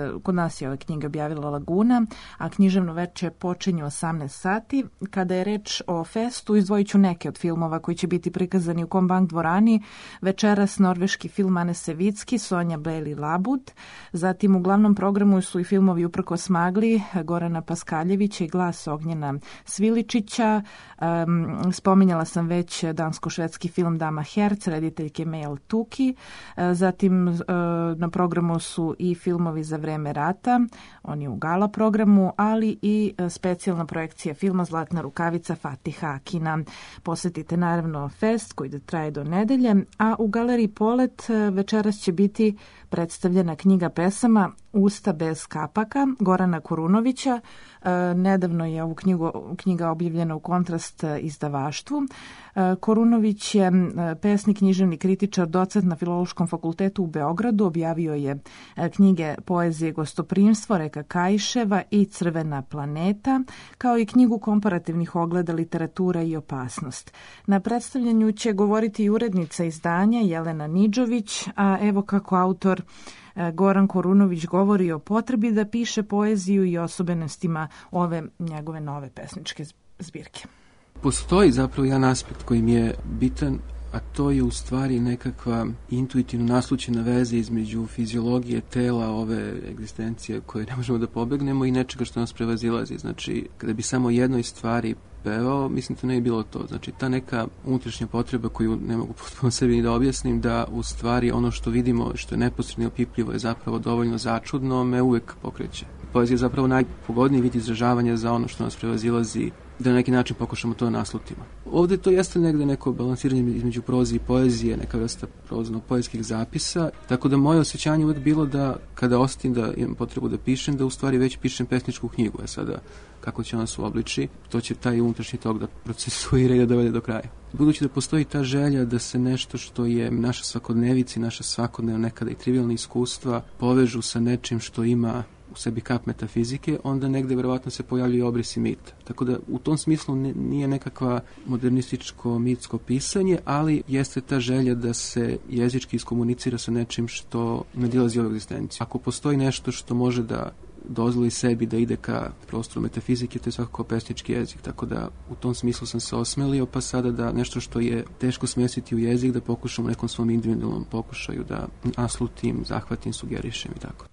nas je ove knjige objavila Laguna, a književno veče počinje 18 sati. Kada je reč o festu, izdvojit ću neke od filmova koji će biti prikazani u Kombank dvorani. Večeras norveški film Ane Sevicki, Sonja Bailey Labud. Zatim u glavnom programu su i filmovi Uprkos magli, Gorana Paskaljevića i Glas Ognjena Sviličića. Spominjala sam već dansko-švedski film Dama Herc, rediteljke Mail Tuki. Zatim na programu su i filmovi Za vreme rata, on je u gala programu, ali i specijalna projekcija filma Zlatna rukavica Fatiha Akina. Posetite naravno fest koji da traje do nedelje, a u galeriji Polet večeras će biti predstavljena knjiga pesama Usta bez kapaka Gorana Korunovića. Nedavno je ovu knjiga objavljena u Kontrast izdavaštvu. Korunović je pesnik, književni kritičar, docent na Filološkom fakultetu u Beogradu. Objavio je knjige poezije Gostoprimstvo, Reka Kajševa i Crvena planeta, kao i knjigu komparativnih ogleda literatura i opasnost. Na predstavljanju će govoriti i urednica izdanja Jelena Nidžović, a evo kako autor Goran Korunović govori o potrebi da piše poeziju i osobenostima ove njegove nove pesničke zbirke. Postoji zapravo jedan aspekt koji mi je bitan, a to je u stvari nekakva intuitivno naslućena veza između fiziologije tela, ove egzistencije koje ne možemo da pobegnemo, i nečega što nas prevazilazi. Znači, kada bi samo jednoj stvari pevao, mislim to ne je bilo to. Znači, ta neka unutrašnja potreba koju ne mogu potpuno sebi ni da objasnim, da u stvari ono što vidimo, što je neposredno opipljivo, je zapravo dovoljno začudno, me uvek pokreće. Poezija je zapravo najpogodniji vid izražavanja za ono što nas prevazilazi, da na neki način pokušamo to da naslutimo. Ovdje to jeste negde neko balansiranje između proze i poezije, neka vrsta prozno-poetskih zapisa, tako da moje osjećanje uvijek bilo da kada osetim da imam potrebu da pišem, da u stvari već pišem pesničku knjigu. Sada, kako će ona se uobliči, to će taj unutrašnji tok da procesuira i da dovede do kraja. Budući da postoji ta želja da se nešto što je naša svakodnevica, naša svakodnevna nekada i trivialna iskustva povežu sa nečim što ima u sebi kap metafizike, onda negde verovatno se pojavljaju obrisi mita. Tako da u tom smislu nije nekakva modernističko mitsko pisanje, ali jeste ta želja da se jezički iskomunicira sa nečim što nadilazi ovu egzistenciju. Ako postoji nešto što može da dozvoli sebi da ide ka prostoru metafizike, to je svakako pesnički jezik. Tako da u tom smislu sam se osmelio, pa sada da nešto što je teško smestiti u jezik, da pokušam u nekom svom individualnom pokušaju da naslutim, zahvatim, sugerišem i tako.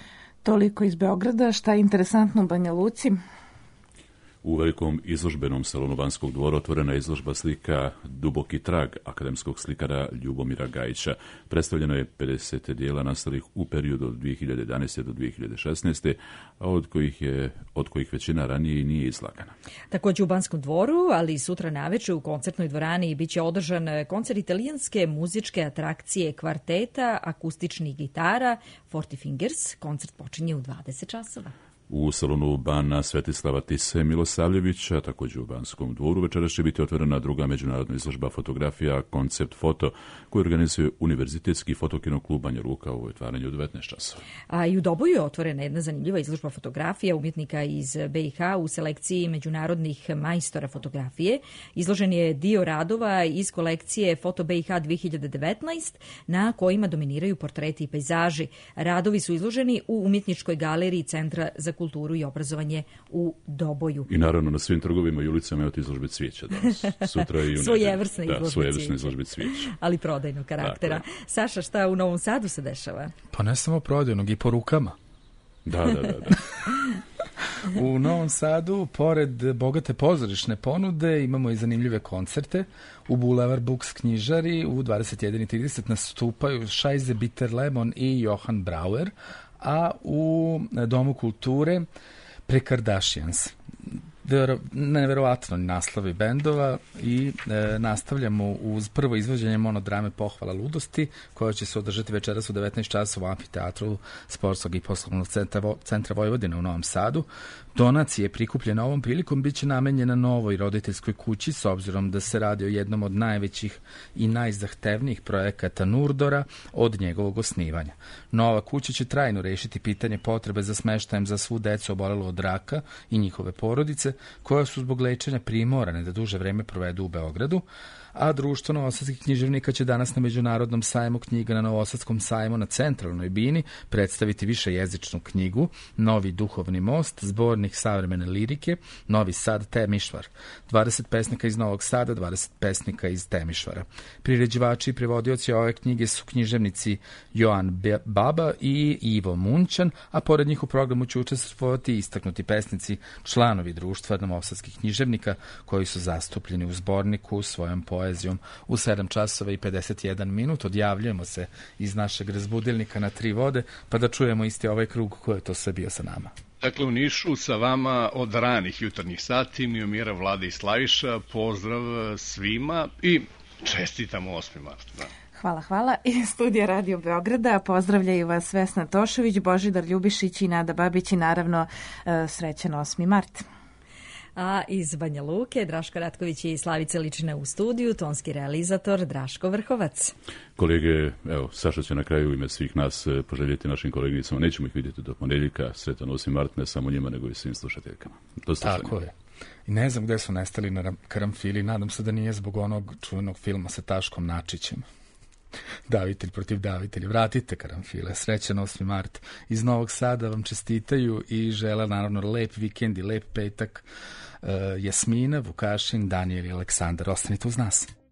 Toliko iz Beograda. Šta je interesantno u Banja Luci? U velikom izložbenom salonu Banskog dvora otvorena je izložba slika Duboki trag akademskog slikara Ljubomira Gajića. Predstavljeno je 50 dijela nastalih u periodu od 2011. do 2016. a od kojih većina ranije i nije izlagana. Također u Banskom dvoru, ali i sutra navečer u koncertnoj dvorani biće održan koncert italijanske muzičke atrakcije kvarteta, akustičnih gitara, Forty Fingers. Koncert počinje u 20 časova. U salonu Bana Svetislava Tise Milosavljevića, također u Banskom dvoru, večeras će biti otvorena druga međunarodna izložba fotografija Koncept foto, koju organizuje Univerzitetski fotokino klub Banja Luka u otvaranju 19 časova. A i u Doboju je otvorena jedna zanimljiva izložba fotografija umjetnika iz BiH u selekciji međunarodnih majstora fotografije. Izložen je dio radova iz kolekcije Foto BiH 2019, na kojima dominiraju portreti i pejzaži. Radovi su izloženi u umjetničkoj galeriji Centra za kulturu i obrazovanje u Doboju. I naravno na svim trgovima i ulicama je izložbe cvijeća danas. Sutra i svojevrsne izložbe cvijeća. Ali prodajnog karaktera. Dakle. Saša, šta u Novom Sadu se dešava? Pa ne samo prodajnog, i po rukama. Da. U Novom Sadu, pored bogate pozorišne ponude, imamo i zanimljive koncerte. U Boulevard Books knjižari u 21:30 nastupaju Scheisse Bitter Lemon i Johann Brauer, a u Domu kulture Prekardashians. Neverovatno naslovi bendova i nastavljamo uz prvo izvođenje monodrame Pohvala ludosti, koja će se održati večeras u 19 časova u amfiteatru Sportskog i poslovnog centra Vojvodine u Novom Sadu. Donacije prikupljene ovom prilikom bit će namenjena novoj roditeljskoj kući, s obzirom da se radi o jednom od najvećih i najzahtevnijih projekata Nurdora od njegovog osnivanja. Nova kuća će trajno rešiti pitanje potrebe za smeštajem za svu decu obolelu od raka i njihove porodice, koja su zbog lečenja primorane da duže vreme provedu u Beogradu, a Društvo novosadskih književnika će danas na Međunarodnom sajmu knjiga na Novosadskom sajmu na Centralnoj bini predstaviti višejezičnu knjigu Novi duhovni most, zbornik savremene lirike, Novi Sad Temišvar. 20 pesnika iz Novog Sada, 20 pesnika iz Temišvara. Priređivači i prevodioci ove knjige su književnici Joan Baba i Ivo Munčan, a pored njih u programu će učestvovati istaknuti pesnici, članovi Društva novosadskih književnika, koji su zastupljeni u zborniku svojom poezijom. U 7 časova i 51 minut odjavljujemo se iz našeg razbudilnika na 3 vode, pa da čujemo isti ovaj krug ko je to sve bio sa nama. Dakle, u Nišu sa vama od ranih jutarnjih sati, Miomira, Vlada i Slaviša, pozdrav svima i čestitamo 8. mart. Da. Hvala. Iz studija Radio Beograda pozdravljaju vas Vesna Tošović, Božidar Ljubišić i Nada Babić i naravno srećan 8. mart. A iz Banja Luke, Draško Ratković i Slavica Ličina u studiju, tonski realizator Draško Vrhovac. Kolege, evo, Saša će na kraju u ime svih nas poželjeti našim koleginicama. Nećemo ih vidjeti do ponedjeljka, sretan 8. mart, ne samo njima, nego i svim slušateljkama. Tako je. I ne znam gde su nestali na karamfili, nadam se da nije zbog onog čuvenog filma sa Taškom Načićem. Davitelj protiv davitelja. Vratite karamfile. Srećan 8. mart. Iz Novog Sada vam čestitaju i žele naravno lep vikend i lep petak Jasmina, Vukašin, Daniel i Aleksandar. Ostanite uz nas.